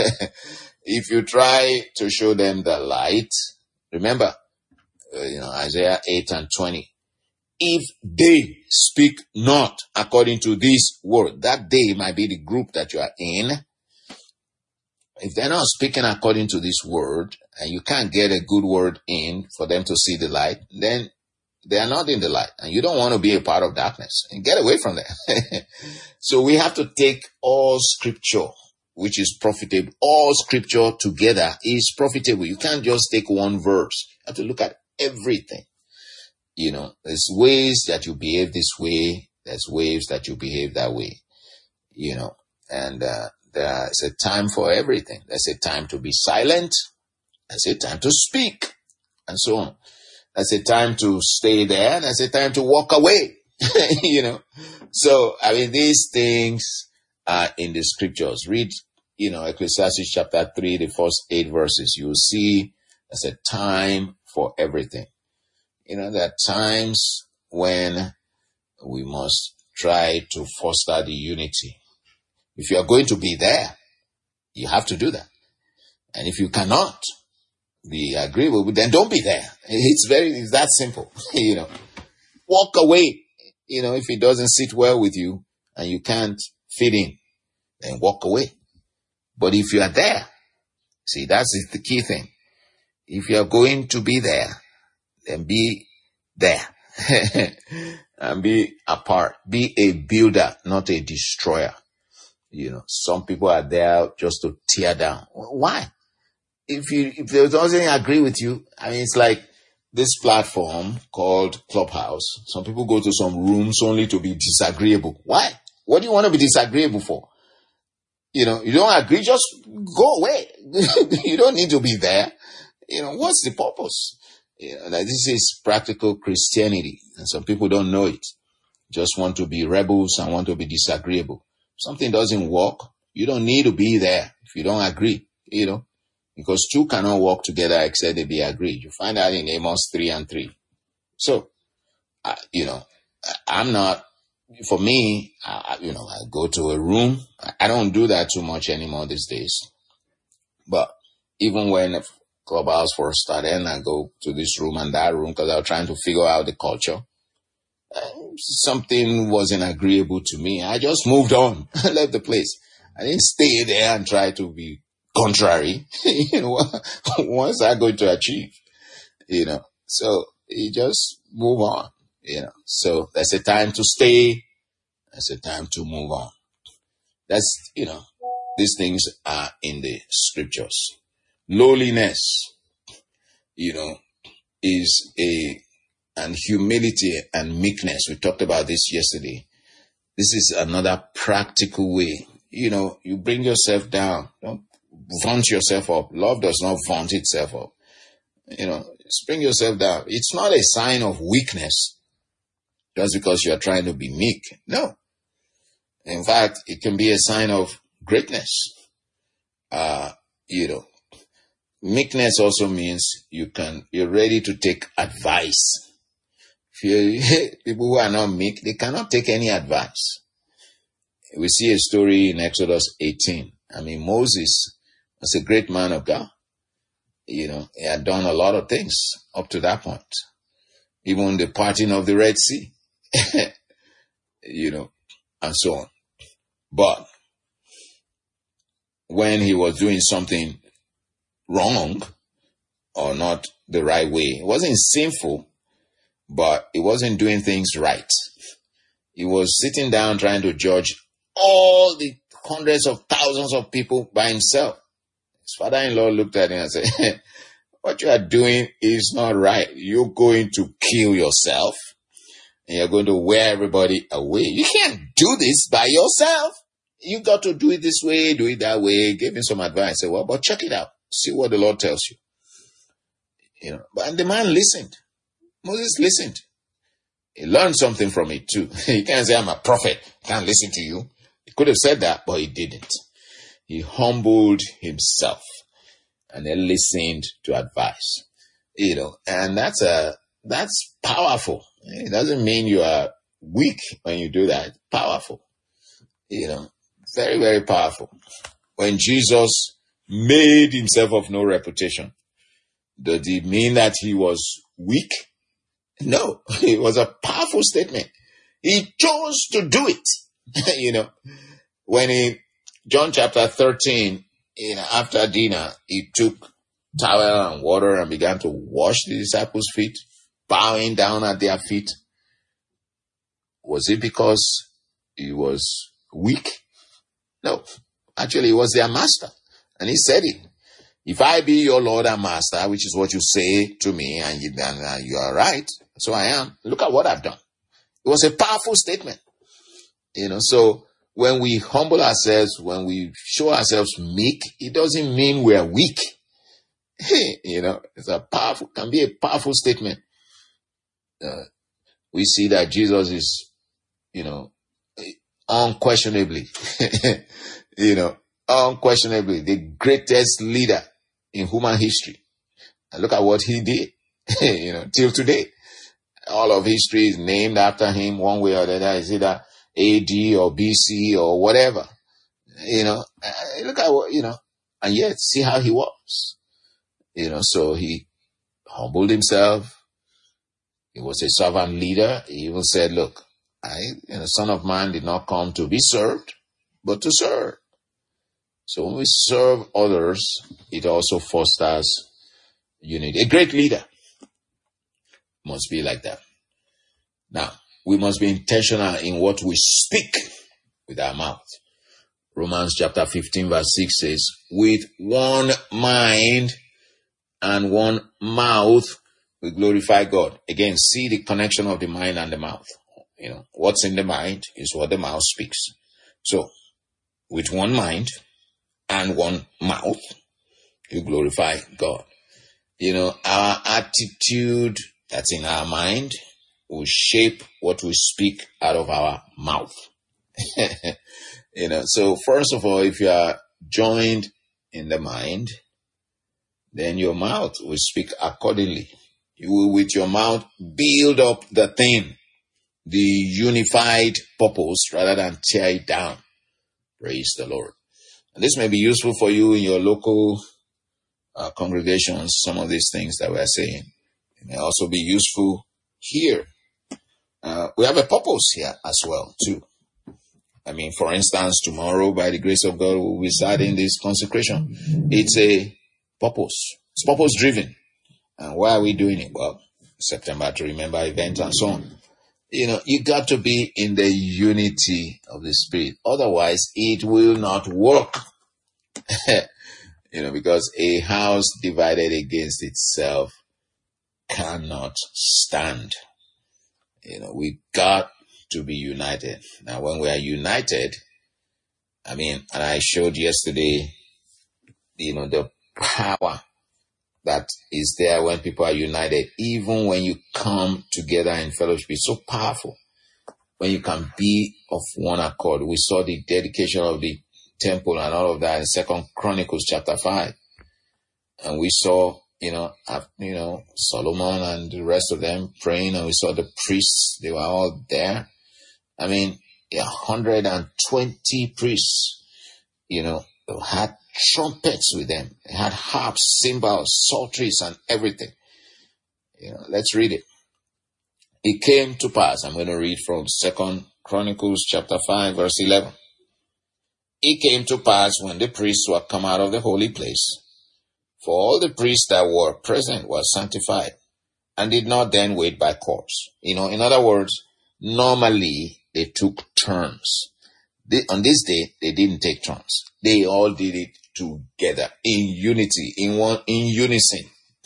If you try to show them the light, remember, uh, you know, Isaiah eight and twenty. If they speak not according to this word, that they might be the group that you are in. If they're not speaking according to this word, and you can't get a good word in for them to see the light, then they are not in the light, and you don't want to be a part of darkness. And get away from that. So we have to take all scripture, which is profitable. All scripture together is profitable. You can't just take one verse. You have to look at everything. You know, there's ways that you behave this way. There's ways that you behave that way. You know, and uh, there's a time for everything. There's a time to be silent. There's a time to speak, and so on. There's a time to stay there. There's a time to walk away. You know, so I mean, these things are in the scriptures. Read, you know, Ecclesiastes chapter three, the first eight verses. You'll see there's a time for everything. You know, there are times when we must try to foster the unity. If you are going to be there, you have to do that. And if you cannot be agreeable, then don't be there. It's very, it's that simple. You know, walk away. You know, if it doesn't sit well with you and you can't fit in, then walk away. But if you are there, see, that's the key thing. If you are going to be there, then be there. And be a part. Be a builder, not a destroyer. You know, some people are there just to tear down. Why? If you, if they doesn't agree with you, I mean, it's like this platform called Clubhouse. Some people go to some rooms only to be disagreeable. Why? What do you want to be disagreeable for? You know, you don't agree, just go away. You don't need to be there. You know, what's the purpose? You know, like this is practical Christianity, and some people don't know it. Just want to be rebels and want to be disagreeable. Something doesn't work, you don't need to be there if you don't agree, you know, because two cannot work together except they be agreed. You find that in Amos three and three. So, uh, you know, I'm not, for me, I, you know, I go to a room. I don't do that too much anymore these days. But even when Clubhouse first started, and I go to this room and that room because I was trying to figure out the culture. And something wasn't agreeable to me. I just moved on. I left the place. I didn't stay there and try to be contrary, you know, what's that going to achieve? You know, so you just move on, you know. So there's a time to stay. There's a time to move on. That's, you know, these things are in the scriptures. Lowliness, you know, is a, and humility and meekness. We talked about this yesterday. This is another practical way. You know, you bring yourself down. Don't vaunt yourself up. Love does not vaunt itself up. You know, just bring yourself down. It's not a sign of weakness just because you're trying to be meek. No. In fact, it can be a sign of greatness. Uh, you know, meekness also means you can, you're ready to take advice. If you, people who are not meek, they cannot take any advice. We see a story in Exodus eighteen. I mean, Moses was a great man of God. You know, he had done a lot of things up to that point. Even the parting of the Red Sea. You know, and so on. But when he was doing something wrong or not the right way, it wasn't sinful, but he wasn't doing things right. He was sitting down trying to judge all the hundreds of thousands of people by himself. His father-in-law looked at him and said, what you are doing is not right. You're going to kill yourself and you're going to wear everybody away. You can't do this by yourself. You got to do it this way, do it that way. Give him some advice. Say, well, but check it out. See what the Lord tells you. You know, but the man listened. Moses listened. He learned something from it too. He can't say, I'm a prophet. I can't listen to you. He could have said that, but he didn't. He humbled himself and then listened to advice. You know, and that's a, that's powerful. It doesn't mean you are weak when you do that. It's powerful. You know, very, very powerful. When Jesus made himself of no reputation, did it mean that he was weak? No, it was a powerful statement. He chose to do it. You know, when in John chapter thirteen, you know, after dinner, he took towel and water and began to wash the disciples' feet, bowing down at their feet. Was it because he was weak? No, actually, he was their master. And he said it. If I be your Lord and Master, which is what you say to me, and you, and, uh, you are right, so I am. Look at what I've done. It was a powerful statement. You know, so when we humble ourselves, when we show ourselves meek, it doesn't mean we're weak. You know, it's a powerful, can be a powerful statement. Uh, we see that Jesus is, you know, unquestionably, you know, unquestionably the greatest leader in human history. And look at what he did, you know, till today. All of history is named after him one way or the other. Is either A D or B C or whatever. You know, look at what, you know, and yet see how he was. You know, so he humbled himself. He was a servant leader. He even said, look, I, you know, Son of Man did not come to be served, but to serve. So when we serve others, it also fosters unity. A great leader must be like that. Now, we must be intentional in what we speak with our mouth. Romans chapter fifteen verse six says, with one mind and one mouth, we glorify God. Again, see the connection of the mind and the mouth. You know, what's in the mind is what the mouth speaks. So, with one mind and one mouth, you glorify God. You know, our attitude that's in our mind will shape what we speak out of our mouth. You know, so first of all, if you are joined in the mind, then your mouth will speak accordingly. You will, with your mouth, build up the thing, the unified purpose, rather than tear it down. Praise the Lord. And this may be useful for you in your local uh, congregations, some of these things that we're saying. It may also be useful here. Uh, we have a purpose here as well, too. I mean, for instance, tomorrow, by the grace of God, we'll be starting this consecration. It's a purpose. It's purpose driven. And why are we doing it? Well, September to remember event and so on. You know, you got to be in the unity of the Spirit. Otherwise, it will not work. You know, because a house divided against itself cannot stand. You know, we got to be united. Now, when we are united, I mean, and I showed yesterday, you know, the power that is there when people are united. Even when you come together in fellowship, it's so powerful. When you can be of one accord. We saw the dedication of the temple and all of that in Second Chronicles chapter five. And we saw, you know, you know, Solomon and the rest of them praying, and we saw the priests, they were all there. I mean, one hundred twenty priests, you know, had trumpets with them. They had harps, cymbals, psalteries, and everything. You know, let's read it. It came to pass, I'm going to read from Second Chronicles chapter five, verse eleven. It came to pass when the priests were come out of the holy place, for all the priests that were present were sanctified, and did not then wait by course. You know, in other words, normally they took turns. They, on this day, they didn't take turns. They all did it together, in unity, in one, in unison.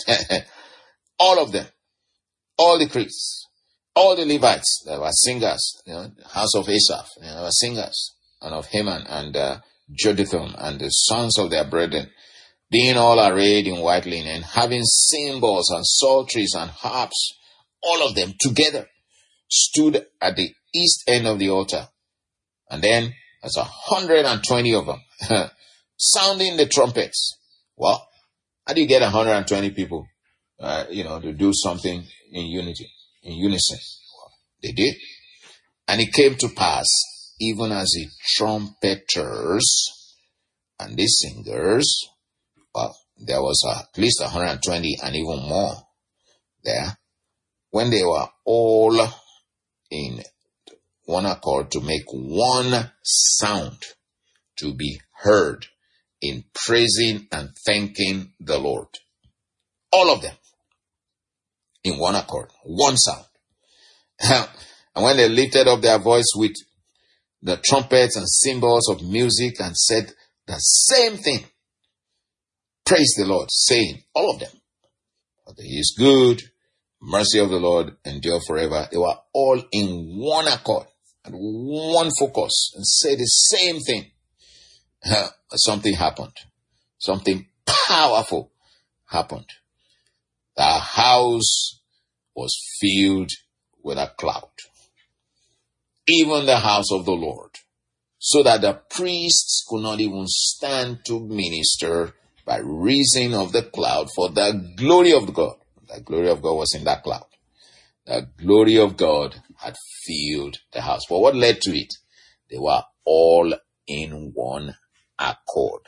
All of them, all the priests, all the Levites, there were singers, you know, the house of Asaph, you know, there were singers, and of Heman and uh, Jeduthun, and the sons of their brethren, being all arrayed in white linen, having cymbals and psalteries and harps, all of them together, stood at the east end of the altar. And then there's a hundred and twenty of them sounding the trumpets. Well, how do you get a hundred and twenty people, uh, you know, to do something in unity, in unison? Well, they did. And it came to pass, even as the trumpeters and the singers, well, there was uh, at least one hundred twenty and even more there, when they were all in one accord to make one sound to be heard in praising and thanking the Lord. All of them in one accord, one sound. And when they lifted up their voice with the trumpets and cymbals of music and said the same thing, praise the Lord, saying, all of them, that He is good, mercy of the Lord endure forever. They were all in one accord and one focus and said the same thing. Something happened. Something powerful happened. The house was filled with a cloud. Even the house of the Lord. So that the priests could not even stand to minister by reason of the cloud, for the glory of God. The glory of God was in that cloud. The glory of God had filled the house. But what led to it? They were all in one accord.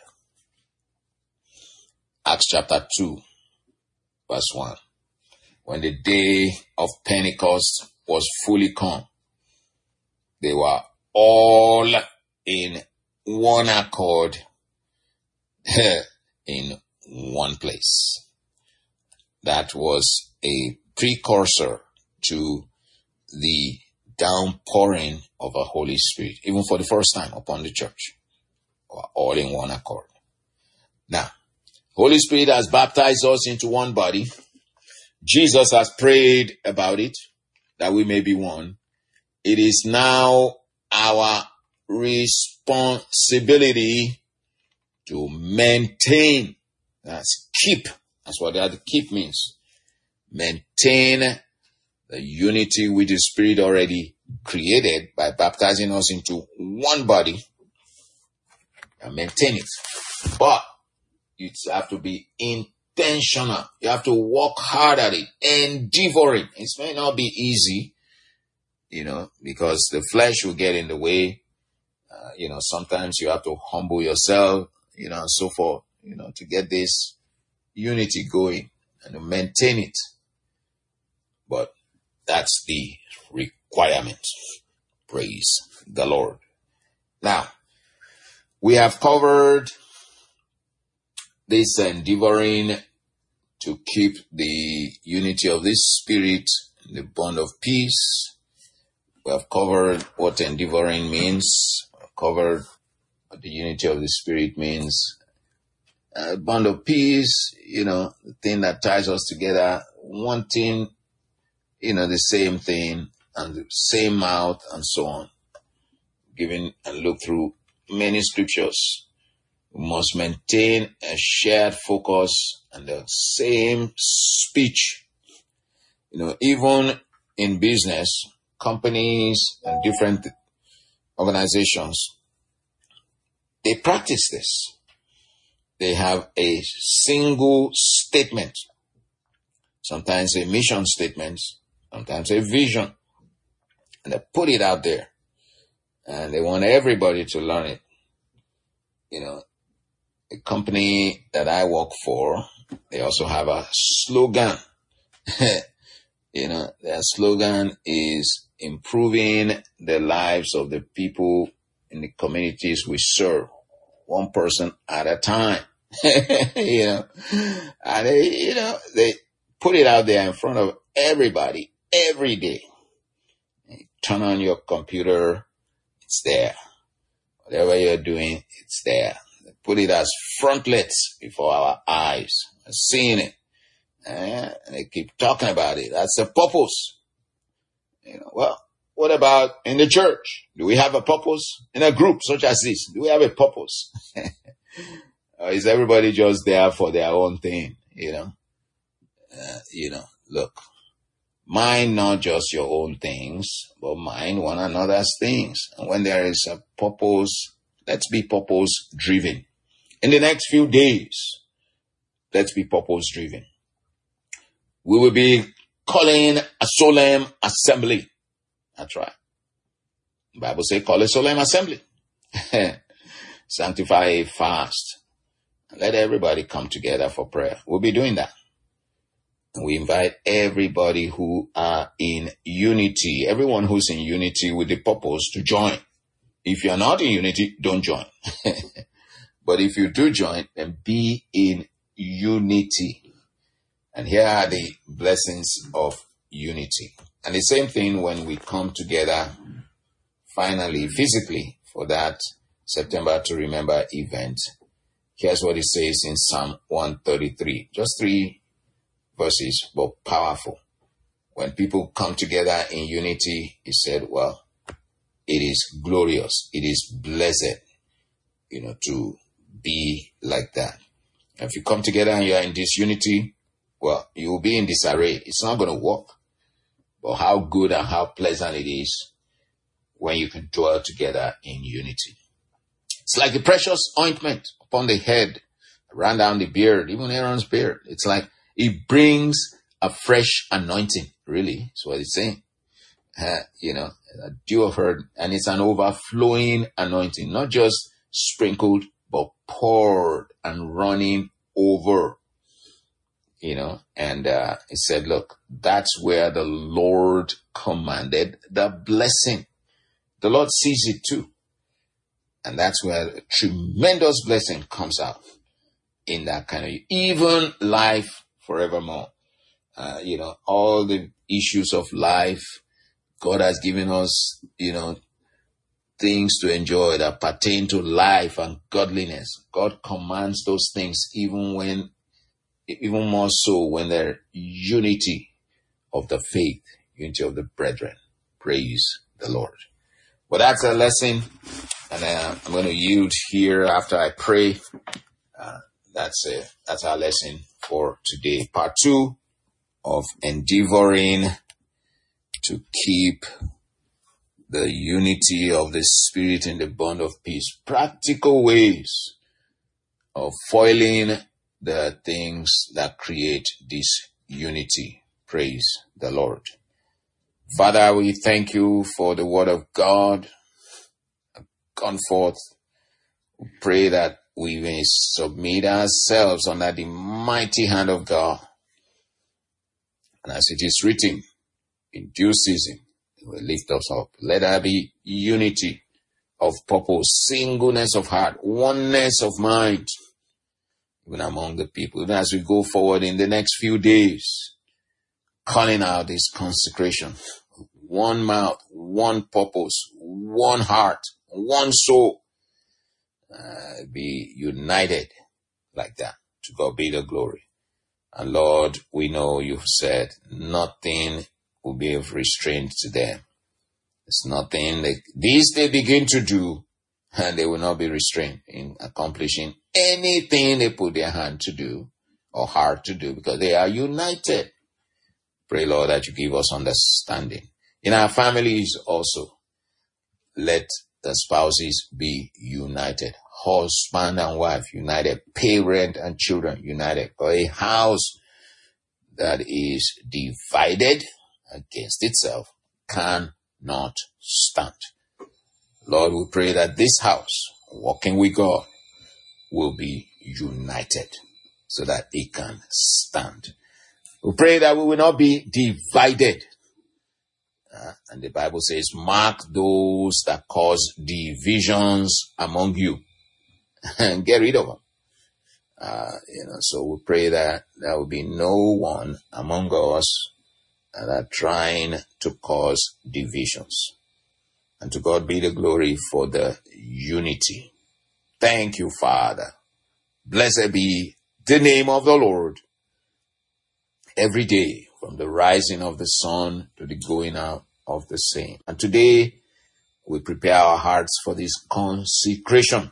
Acts chapter two, verse one. When the day of Pentecost was fully come, they were all in one accord in one place. That was a precursor to the downpouring of the Holy Spirit, even for the first time upon the church. We are all in one accord. Now, Holy Spirit has baptized us into one body. Jesus has prayed about it, that we may be one. It is now our responsibility to maintain, that's keep, that's what that keep means. Maintain the unity with the Spirit already created by baptizing us into one body, and maintain it. But you have to be intentional. You have to work hard at it, endeavoring. It may not be easy, you know, because the flesh will get in the way. Uh, you know, sometimes you have to humble yourself, you know, and so forth, you know, to get this unity going and to maintain it. But that's the requirement. Praise the Lord. Now, we have covered this endeavoring to keep the unity of this spirit, the bond of peace. We have covered what endeavoring means. We have covered what the unity of the spirit means. Uh, bond of peace, you know, the thing that ties us together, wanting, you know, the same thing and the same mouth and so on. Given and look through many scriptures. We must maintain a shared focus and the same speech. You know, even in business, companies and different organizations, they practice this. They have a single statement, sometimes a mission statement, sometimes a vision, and they put it out there, and they want everybody to learn it. You know, the company that I work for, they also have a slogan. You know, their slogan is improving the lives of the people in the communities we serve, one person at a time. You know, and they, you know, they put it out there in front of everybody every day. You turn on your computer, it's there. Whatever you're doing, it's there. They put it as frontlets before our eyes, seeing it. And they keep talking about it. That's the purpose. You know, well, what about in the church? Do we have a purpose? In a group such as this, do we have a purpose? Or is everybody just there for their own thing? You know, uh, you know, look, mind not just your own things, but mind one another's things. And when there is a purpose, let's be purpose driven. In the next few days, let's be purpose driven. We will be calling a solemn assembly. That's right. The Bible says call a solemn assembly. Sanctify a fast. Let everybody come together for prayer. We'll be doing that. And we invite everybody who are in unity, everyone who's in unity with the purpose to join. If you're not in unity, don't join. But if you do join, then be in unity. And here are the blessings of unity. And the same thing when we come together, finally, physically, for that September to Remember event. Here's what it says in Psalm one thirty-three. Just three verses, but powerful. When people come together in unity, he said, well, it is glorious. It is blessed, you know, to be like that. And if you come together and you are in disunity, well, you will be in disarray. It's not going to work. But how good and how pleasant it is when you can dwell together in unity. It's like the precious ointment upon the head, ran down the beard, even Aaron's beard. It's like it brings a fresh anointing, really. That's what it's saying. Uh, you know, a dew of her, and it's an overflowing anointing, not just sprinkled, but poured and running over. You know, and uh, he said, look, that's where the Lord commanded the blessing. The Lord sees it too. And that's where a tremendous blessing comes out in that kind of, even life forevermore. Uh, you know, all the issues of life, God has given us, you know, things to enjoy that pertain to life and godliness. God commands those things even when, even more so when there's unity of the faith, unity of the brethren. Praise the Lord. Well, that's a lesson. And uh, I'm going to yield here after I pray. Uh, that's a, that's our lesson for today. Part two of endeavoring to keep the unity of the Spirit in the bond of peace. Practical ways of foiling the things that create this unity. Praise the Lord. Father, we thank you for the word of God gone forth. We pray that we may submit ourselves under the mighty hand of God. And as it is written, in due season, He will lift us up. Let there be unity of purpose, singleness of heart, oneness of mind, even among the people. Even as we go forward in the next few days, calling out this consecration, one mouth, one purpose, one heart, one soul, uh, be united like that. To God be the glory. And Lord, we know you've said nothing will be of restraint to them. It's nothing they, this they begin to do, and they will not be restrained in accomplishing anything they put their hand to do or heart to do, because they are united. Pray, Lord, that you give us understanding. In our families also, let the spouses be united. Husband and wife united. Parent and children united. For a house that is divided against itself cannot stand. Lord, we pray that this house, walking with God, will be united so that it can stand. We pray that we will not be divided. Uh, and the Bible says, mark those that cause divisions among you and get rid of them. Uh, you know, so we pray that there will be no one among us that are trying to cause divisions. And to God be the glory for the unity. Thank you, Father. Blessed be the name of the Lord. Every day, from the rising of the sun to the going out of the same. And today, we prepare our hearts for this consecration.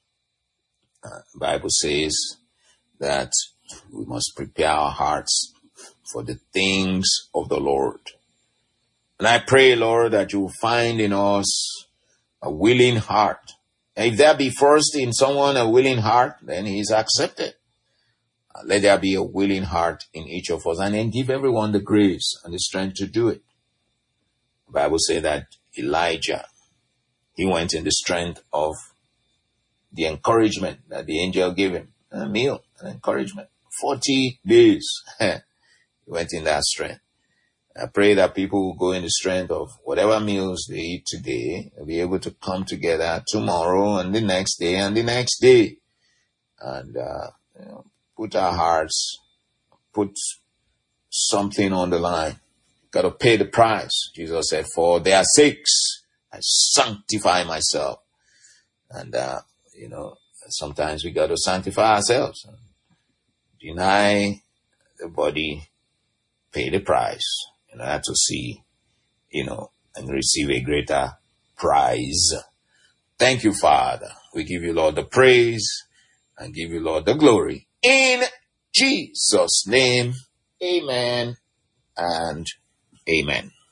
Uh, the Bible says that we must prepare our hearts for the things of the Lord. And I pray, Lord, that you will find in us a willing heart. And if there be first in someone a willing heart, then he is accepted. Uh, let there be a willing heart in each of us, and then give everyone the grace and the strength to do it. The Bible says that Elijah, he went in the strength of the encouragement that the angel gave him. A meal, an encouragement. Forty days. He went in that strength. I pray that people will go in the strength of whatever meals they eat today, they'll be able to come together tomorrow and the next day and the next day. And uh, you know, put our hearts, put something on the line. Got to pay the price. Jesus said, for their sakes, I sanctify myself. And, uh, you know, sometimes we got to sanctify ourselves. Deny the body, pay the price in order to see, you know, and receive a greater prize. Thank you, Father. We give you, Lord, the praise and give you, Lord, the glory. In Jesus' name, amen and amen.